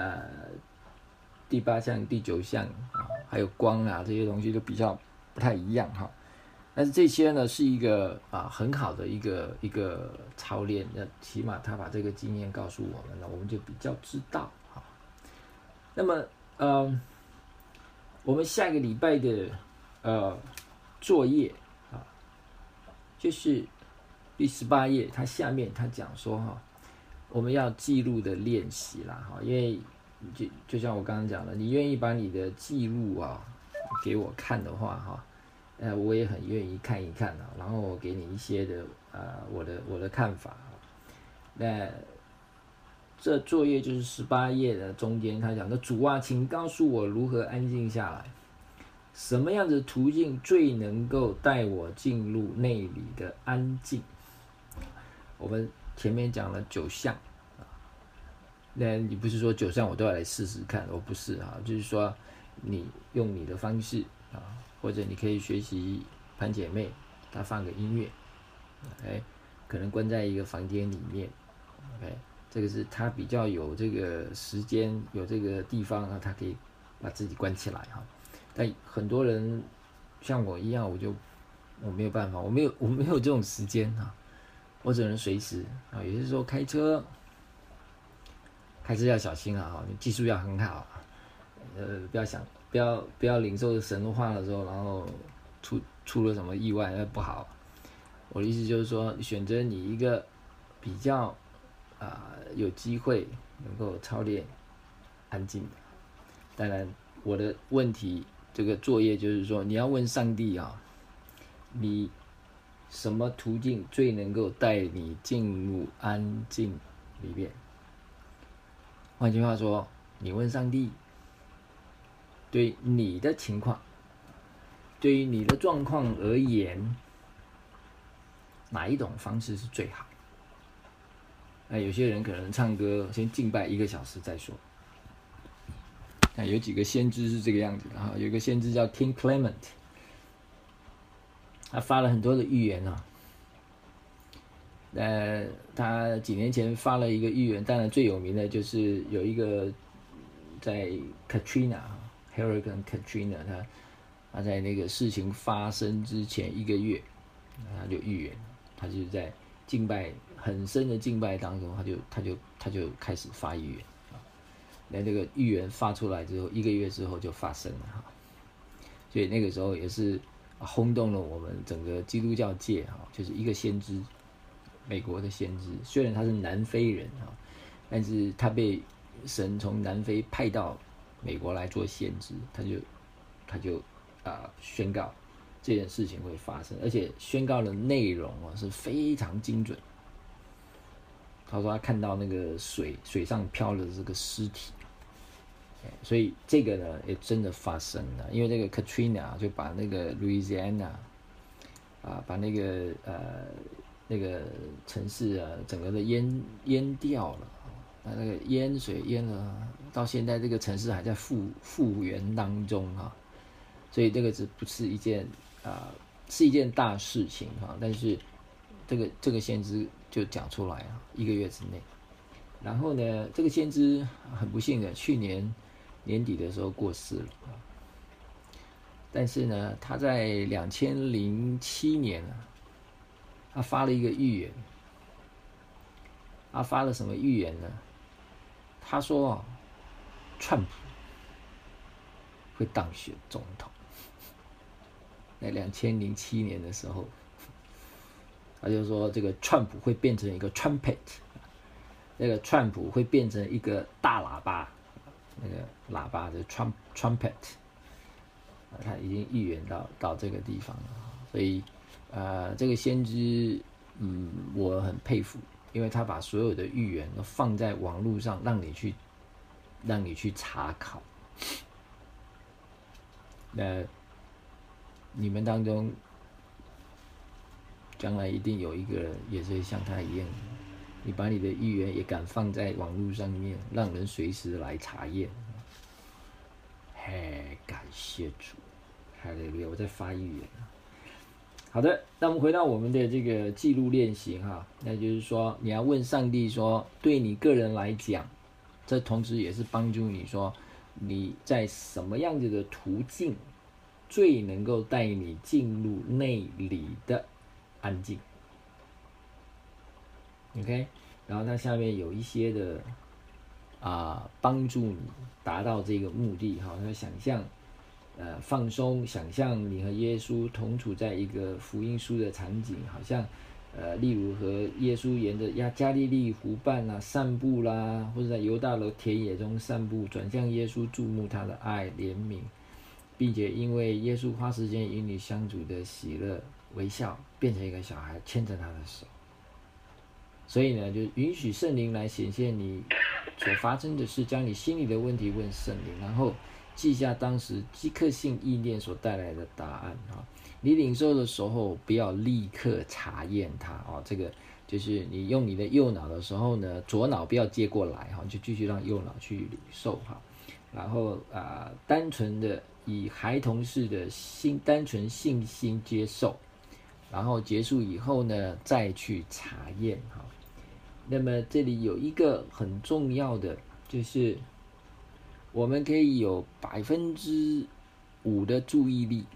第8项第9项还有光这些东西都比较不太一样但是这些呢是一个很好的一个操练，起码他把这个经验告诉我们了，我们就比较知道那么我们下个礼拜的作业就是第18页，它下面他讲说我们要记录的练习啦因为就像我刚刚讲的，你愿意把你的记录给我看的话我也很愿意看一看然后我给你一些的我的看法那这作业就是18页的中间他讲的，主啊，请告诉我如何安静下来。 什么样的途径最能够带我进入内里的安静？我们前面讲了9项，那你不是说9项我都要来试试看，我不是啊，就是说你用你的方式啊，或者你可以学习潘姐妹，她放个音乐 ，OK， 可能关在一个房间里面 ，OK， 这个是她比较有这个时间，有这个地方啊，她可以把自己关起来哈。但很多人像我一样，我没有办法，我没有这种时间啊，我只能随时啊，也就是说开车要小心啊，你技术要很好，不要领受神话的时候，然后出了什么意外，那不好。我的意思就是说，选择你一个比较有机会能够操练安静的。当然，我的问题。这个作业就是说，你要问上帝啊，你什么途径最能够带你进入安静里面？换句话说，你问上帝，对你的情况，对于你的状况而言，哪一种方式是最好？有些人可能唱歌先敬拜1个小时再说。有几个先知是这个样子的哈，有一个先知叫 King Clement， 他发了很多的预言啊。他几年前发了一个预言，当然最有名的就是有一个在 Hurricane Katrina， 他在那个事情发生之前1个月，他就预言，他就是在敬拜很深的敬拜当中，他就开始发预言。那这个预言发出来之后，1个月之后就发生了哈，所以那个时候也是轰动了我们整个基督教界哈，就是一个先知，美国的先知，虽然他是南非人哈，但是他被神从南非派到美国来做先知，他就宣告这件事情会发生，而且宣告的内容是非常精准。他说他看到那个水上漂的这个尸体。所以这个呢也真的发生了，因为这个 Katrina 就把那个 Louisiana 把那个城市整个的淹掉了，那个淹水淹了，到现在这个城市还在复原当中啊，所以这个不是一件是一件大事情啊，但是这个先知就讲出来了，1个月之内。然后呢，这个先知很不幸的，去年年底的时候过世了。但是呢，他在2007年他发了一个预言。他发了什么预言呢？他说川普会当选总统。在2007年的时候，他就说这个川普会变成一个 trumpet， 这个川普会变成一个大喇叭，那个喇叭的 trumpet， 他已经预言到这个地方了。所以这个先知我很佩服，因为他把所有的预言都放在网络上，让你去查考。那你们当中将来一定有一个人也是像他一样，你把你的预言也敢放在网络上面，让人随时来查验。感谢主，哈利路亚！我在发预言。好的，那我们回到我们的这个记录练习哈，那就是说你要问上帝说，对你个人来讲，这同时也是帮助你说你在什么样子的途径最能够带你进入内里的安静。OK， 然后它下面有一些的帮助你达到这个目的哈，要想象放松，想象你和耶稣同处在一个福音书的场景，好像例如和耶稣沿着加利利湖畔散步啦，或者在犹大的田野中散步，转向耶稣，注目他的爱怜悯，并且因为耶稣花时间与你相处的喜乐微笑，变成一个小孩牵着他的手。所以呢，就允许圣灵来显现你所发生的事，将你心里的问题问圣灵，然后记下当时即刻性意念所带来的答案啊。你领受的时候，不要立刻查验它啊。这个就是你用你的右脑的时候呢，左脑不要接过来哈，就继续让右脑去领受哈。然后单纯的以孩童式的单纯信心接受，然后结束以后呢，再去查验哈。那么这里有一个很重要的，就是我们可以有5%的注意力。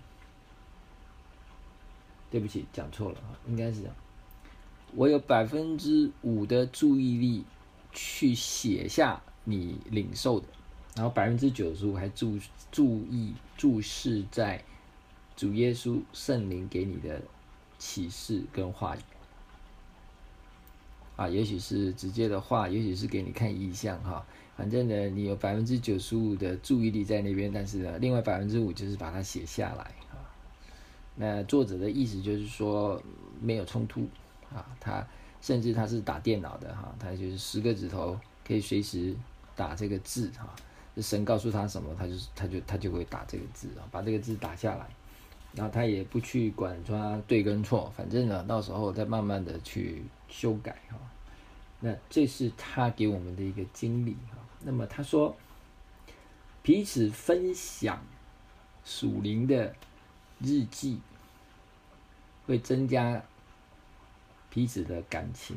对不起，讲错了，应该是这样。我有5%的注意力去写下你领受的，然后95%还注视在主耶稣圣灵给你的启示跟话语。也许是直接的话，也许是给你看意象哈。反正呢，你有95%的注意力在那边，但是呢，另外5%就是把它写下来。那作者的意思就是说没有冲突他甚至他是打电脑的他就是10个指头可以随时打这个字神告诉他什么，他就会打这个字把这个字打下来，然后他也不去管他对跟错，反正呢到时候再慢慢的去修改那这是他给我们的一个经历那么他说彼此分享属灵的日记会增加彼此的感情，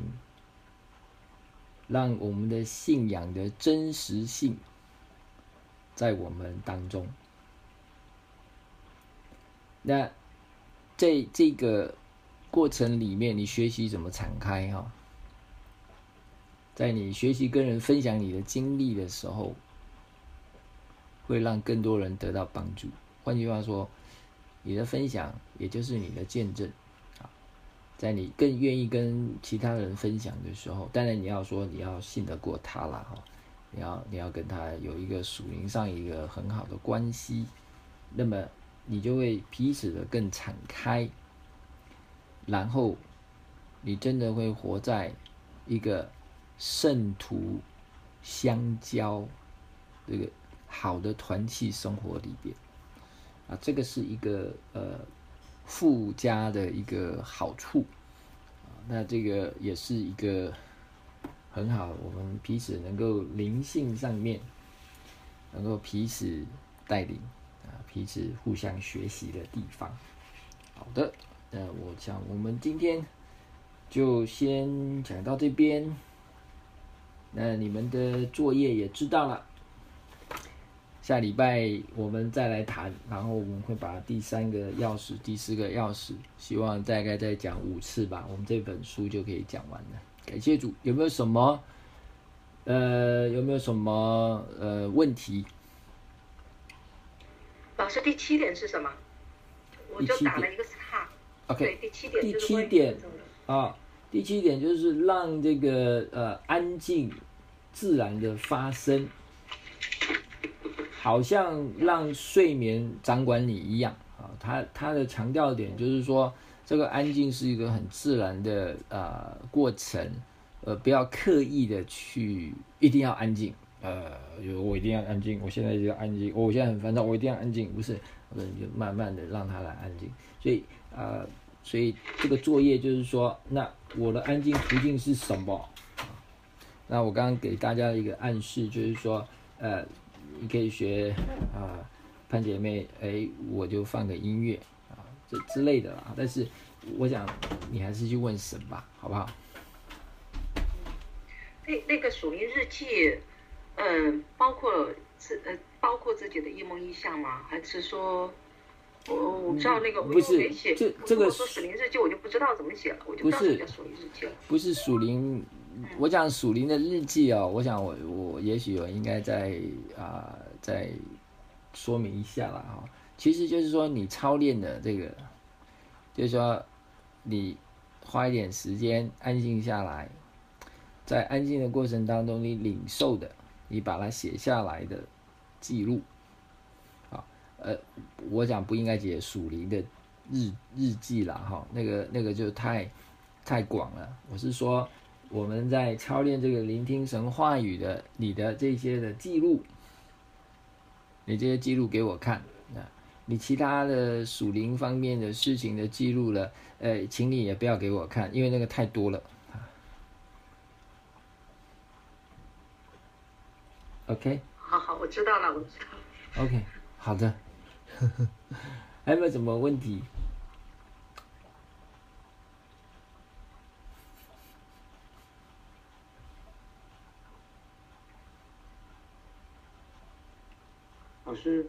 让我们的信仰的真实性在我们当中。那在这个过程里面，你学习怎么敞开在你学习跟人分享你的经历的时候，会让更多人得到帮助。换句话说，你的分享也就是你的见证在你更愿意跟其他人分享的时候，当然你要说你要信得过他啦你要跟他有一个属灵上一个很好的关系，那么你就会彼此的更敞开，然后你真的会活在一个圣徒相交这个好的团契生活里边这个是一个附加的一个好处那这个也是一个很好我们彼此能够灵性上面能够彼此带领彼此互相学习的地方。好的，那我想我们今天就先讲到这边，那你们的作业也知道了，下礼拜我们再来谈，然后我们会把第3个钥匙、第4个钥匙，希望大概再讲5次吧，我们这本书就可以讲完了。感谢主，有没有什么问题？ 老师，第7点是什么？我就打了一个叉。 OK， 第7点就是第7点就是让这个安静自然的发生。好像让睡眠掌管你一样他的强调点就是说，这个安静是一个很自然的过程，不要刻意的去一定要安静，我一定要安静，我现在就要安静，我现在很烦躁，我一定要安静，不是，你就慢慢的让它来安静。所以这个作业就是说，那我的安静途径是什么？那我刚刚给大家一个暗示，就是说，你可以学潘姐妹，我就放个音乐这之类的啦。但是我想你还是去问神吧，好不好？ 那个属灵日记，包括自己的一梦一象吗？还是说，我不知道那个不是这个说属灵日记，我就不知道怎么写了，我就不知道什么叫属灵日记了。 不是属灵。我讲属灵的日记我想我也许我应该再说明一下啦其实就是说你操练的这个，就是说你花一点时间安静下来，在安静的过程当中，你领受的，你把它写下来的记录我想不应该写属灵的日记啦那个就太广了。我是说我们在操练这个聆听神话语的你的这些的记录你这些记录给我看。你其他的属灵方面的事情的记录了，请你也不要给我看，因为那个太多了。OK。 好，我知道了。 OK， 好的。还有没有什么问题？ 老师，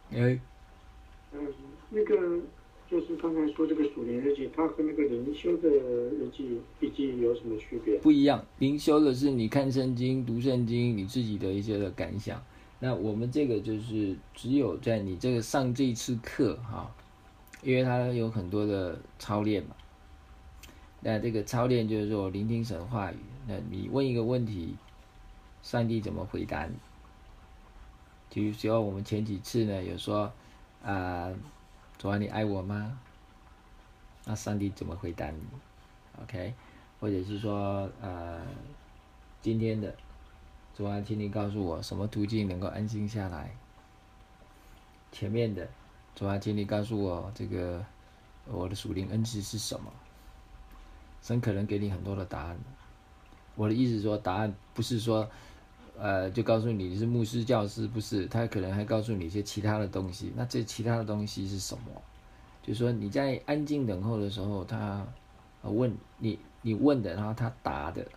那个就是刚才说这个属灵日记，它和那个灵修的日记笔记有什么区别？ 不一样，灵修的是你看圣经、读圣经，你自己的一些的感想。那我们这个就是只有在你这个上这一次课因为它有很多的操练嘛。那这个操练就是说聆听神话语，那你问一个问题，上帝怎么回答你？比如说我们前几次呢有说主啊你爱我吗？那上帝怎么回答你 ？OK， 或者是说今天的主啊，请你告诉我什么途径能够安静下来？前面的主啊，请你告诉我这个我的属灵恩赐是什么？神可能给你很多的答案。我的意思是说，答案不是说就告诉你是牧师、教师，不是，他可能还告诉你一些其他的东西。那这其他的东西是什么？就是说你在安静等候的时候，他问你问的，然后他答的，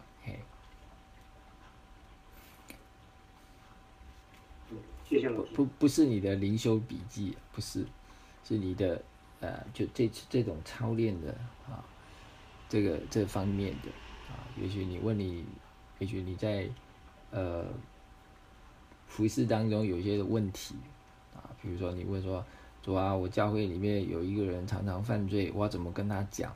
谢谢老师。 不是你的灵修笔记，不是，是你的就这种操练的这方面的也许你在服事当中有一些的问题比如说你问说主啊，我教会里面有一个人常常犯罪，我要怎么跟他讲？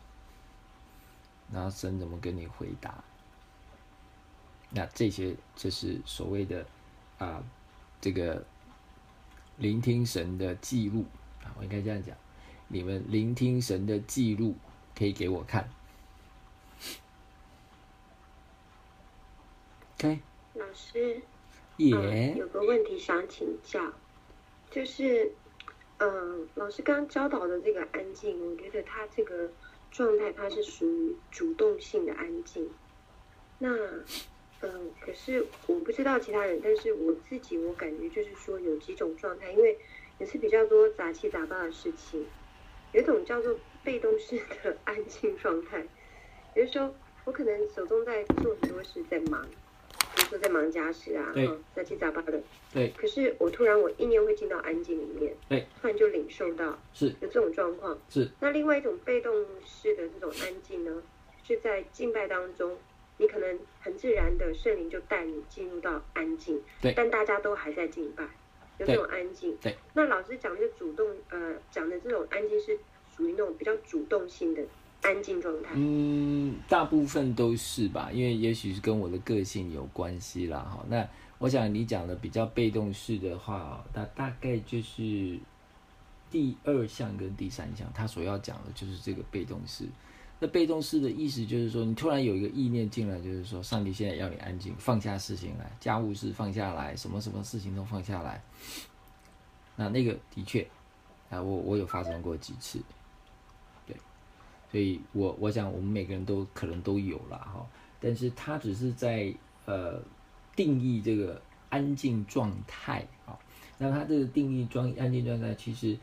然后神怎么跟你回答？那这些就是所谓的这个聆听神的记录我应该这样讲，你们聆听神的记录可以给我看。OK， 老师， 有个问题想请教，就是老师刚刚教导的这个安静，我觉得他这个状态它是属于主动性的安静。那可是我不知道其他人，但是我自己我感觉就是说有几种状态，因为也是比较多杂七杂八的事情，有一种叫做被动式的安静状态，比如说我可能手中在做很多事，在忙，比如说在忙家事杂七杂八的， 对。 可是我突然意念会进到安静里面， 对， 突然就领受到是有这种状况， 是。 那另外一种被动式的这种安静呢，是在敬拜当中。你可能很自然的圣灵就带你进入到安静， 对， 但大家都还在敬拜，有这种安静。 对， 那老师讲的主动，讲的这种安静是属于那种比较主动性的安静状态。 大部分都是吧，因为也许是跟我的个性有关系啦。哈，那我想你讲的比较被动式的话，它大概就是第2项跟第3项，他所要讲的就是这个被动式。那被动式的意思就是说，你突然有一个意念进来，就是说，上帝现在要你安静，放下事情来，家务事放下来，什么什么事情都放下来。那个的确，我有发生过几次，对，所以我想我们每个人都可能都有啦哈，但是他只是在定义这个安静状态啊，那他这个定义安静状态其实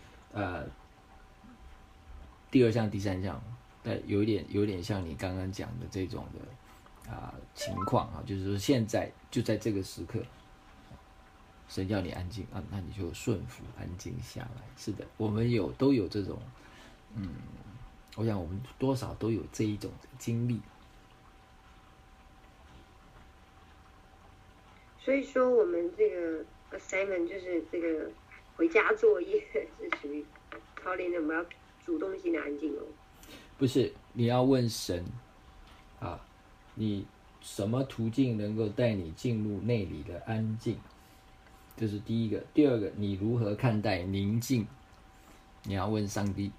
第2项、第3项。有点像你刚刚讲的这种的情况就是说现在就在这个时刻，神叫你安静那你就顺服安静下来。是的，我们都有这种，我想我们多少都有这一种经历。 所以说我们这个 assignment 就是这个回家作业是属于操练的，我们要主动性的安静哦。 不是，你要问神你什么途径能够带你进入内里的安静？这是第一个。第二个，你如何看待宁静？你要问上帝。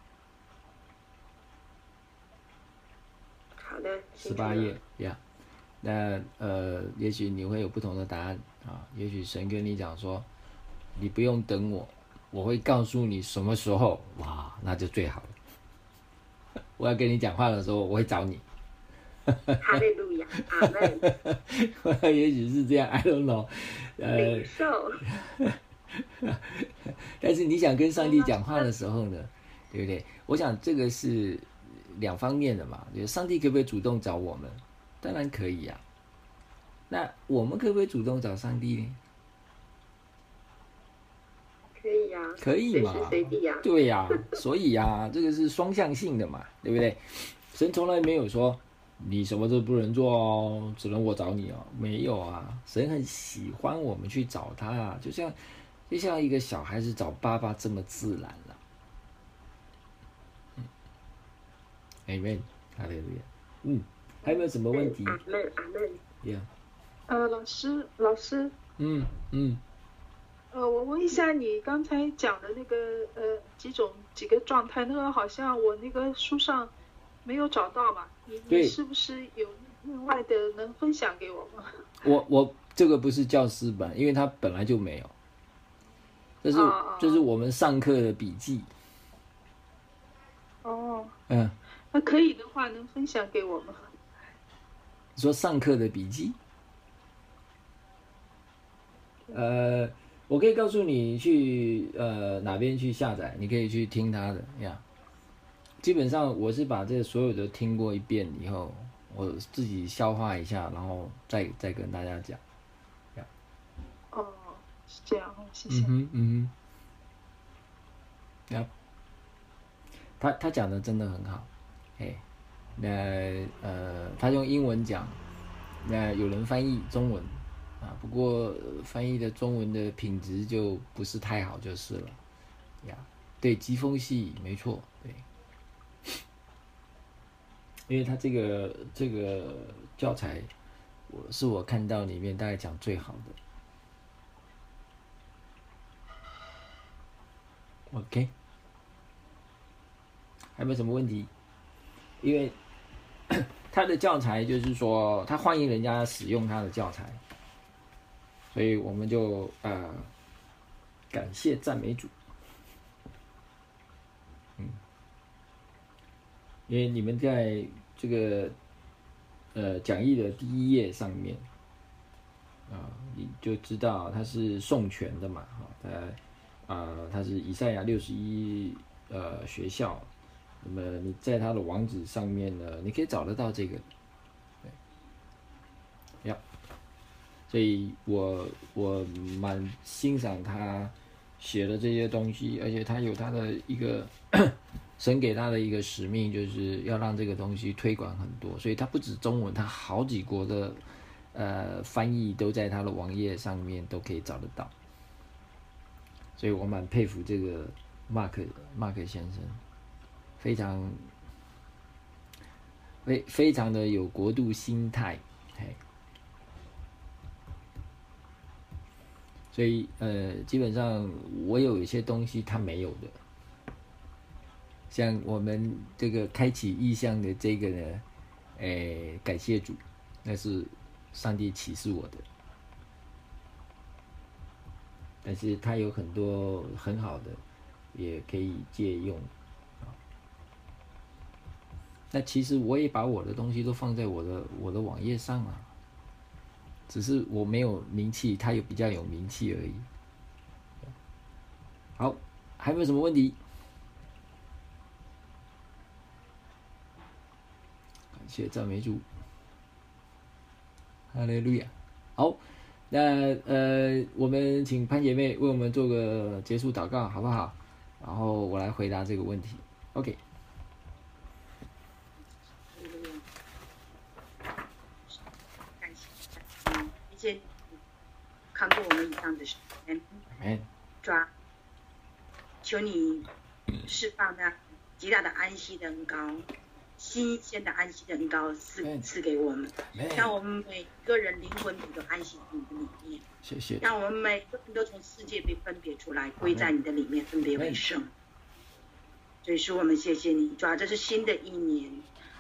好的。 18页呀。 那也许你会有不同的答案啊。也许神跟你讲说，你不用等我，我会告诉你什么时候。哇，那就最好了。我要跟你讲话的时候，我会找你。 哈利路亚，阿门。 也许是这样 ，I don't know。 领受。 但是你想跟上帝讲话的时候呢，对不对？我想这个是两方面的嘛。就是上帝可不可以主动找我们？当然可以啊。那我们可不可以主动找上帝呢？ 可以啊， 可以嘛？ 随时随地啊。 对呀、所以啊，这个是双向性的嘛，对不对？神从来没有说你什么都不能做哦，只能我找你哦，没有啊。神很喜欢我们去找他啊，就像一个小孩子找爸爸这么自然了。Amen， 哈利路亚。还有没有什么问题？ 阿门，阿门。 Yeah。 老师。 嗯。 我问一下，你刚才讲的那个几个状态，那个好像我那个书上没有找到嘛？你是不是有另外的能分享给我吗？ 我这个不是教师版，因为它本来就没有。这是我们上课的笔记。 哦。那可以的话，能分享给我吗？ 你说上课的笔记？我可以告诉你去哪边去下载，你可以去听他的呀。基本上我是把这所有的听过一遍以后，我自己消化一下，然后再跟大家讲。 是这样，谢谢。 他讲的真的很好，他用英文讲，那有人翻译中文。不过翻译的中文的品质就不是太好就是了，呀，对，疾风系没错，对，因为他这个教材，我看到里面大概讲最好的。OK， 还有没有什么问题？因为他的教材就是说，他欢迎人家使用他的教材。所以我们就感谢赞美主，因为你们在这个讲义的第一页上面你就知道它是授权的嘛，它是以赛亚61学校，那么你在它的网址上面呢，你可以找得到这个，对，所以我蛮欣赏他写的这些东西，而且他有他的一个神给他的一个使命，就是要让这个东西推广很多。所以他不止中文，他好几国的翻译都在他的网页上面都可以找得到。所以我蛮佩服这个 Mark 先生，非常的有国度心态，所以基本上我有一些东西他没有的，像我们这个开启意象的这个呢，感谢主，那是上帝启示我的，但是他有很多很好的，也可以借用。那其实我也把我的东西都放在我的网页上啊。只是我没有名气，他有比较有名气而已。好，还有没有什么问题？感谢赞美主，哈利路亚。好，那我们请潘姐妹为我们做个结束祷告，好不好？然后我来回答这个问题。OK。 看过我们以上的时间，求你释放那极大的安息的恩膏，新鲜的安息的恩膏赐给我们，让我们每个人灵魂里都安息在你的里面。 谢谢。 让我们每个人都从世界被分别出来，归在你的里面，分别为圣。所以说我们谢谢你，主啊，这是新的一年，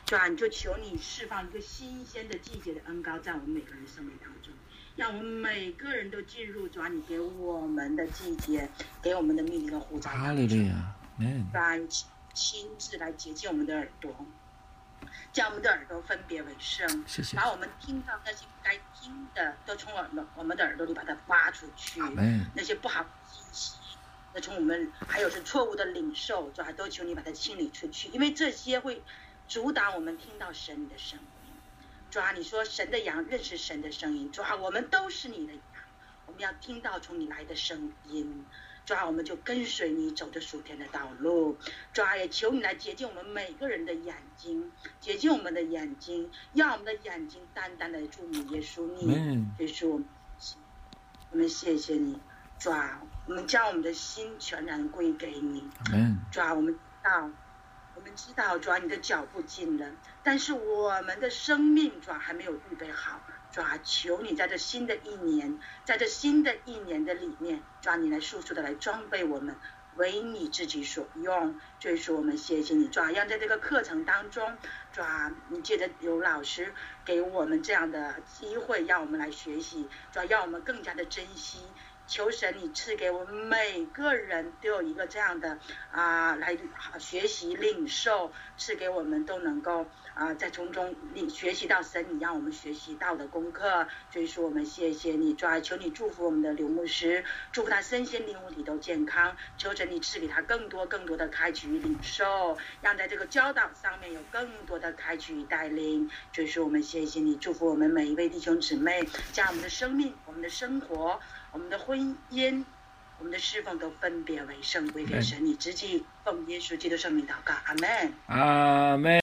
主啊，你就求你释放一个新鲜的季节的恩膏在我们每个人生命当中，让我们每个人都进入主啊你给我们的季节，给我们的命令和呼召当中。主啊，亲自来洁净我们的耳朵，将我们的耳朵分别为圣， 谢谢。 把我们听到那些该听的都从我们的耳朵里把它挖出去，那些不好的信息，那从我们还有是错误的领受，主啊，都求你把它清理出去，因为这些会阻挡我们听到神的声音。主啊，你说神的羊认识神的声音，主啊，我们都是你的羊，我们要听到从你来的声音。主啊，我们就跟随你走着属天的道路。主啊，也求你来洁净我们每个人的眼睛，洁净我们的眼睛，让我们的眼睛单单的注目耶稣你。耶稣，我们谢谢你。主啊，我们将我们的心全然归给你。主啊，我们知道主啊你的脚步近了，但是我们的生命主啊还没有预备好。主啊，求你在这新的一年，在这新的一年的里面，主啊，你来速速的来装备我们，为你自己所用。所以说我们谢谢你，主啊，让在这个课程当中，主啊，你借着有老师给我们这样的机会，让我们来学习，主啊，让我们更加的珍惜。求神你赐给我们每个人都有一个这样的来学习领受，赐给我们都能够在从中学习到神你让我们学习到的功课。所以说我们谢谢你，主啊，求你祝福我们的刘牧师，祝福他身心灵体都健康，求神你赐给他更多的开启与领受，让在这个教导上面有更多的开启与带领。所以说我们谢谢你，祝福我们每一位弟兄姊妹，将我们的生命，我们的生活，我们的婚姻，我们的侍奉都分别为圣，归给神你自己，奉耶稣基督圣名祷告，阿们。 阿们。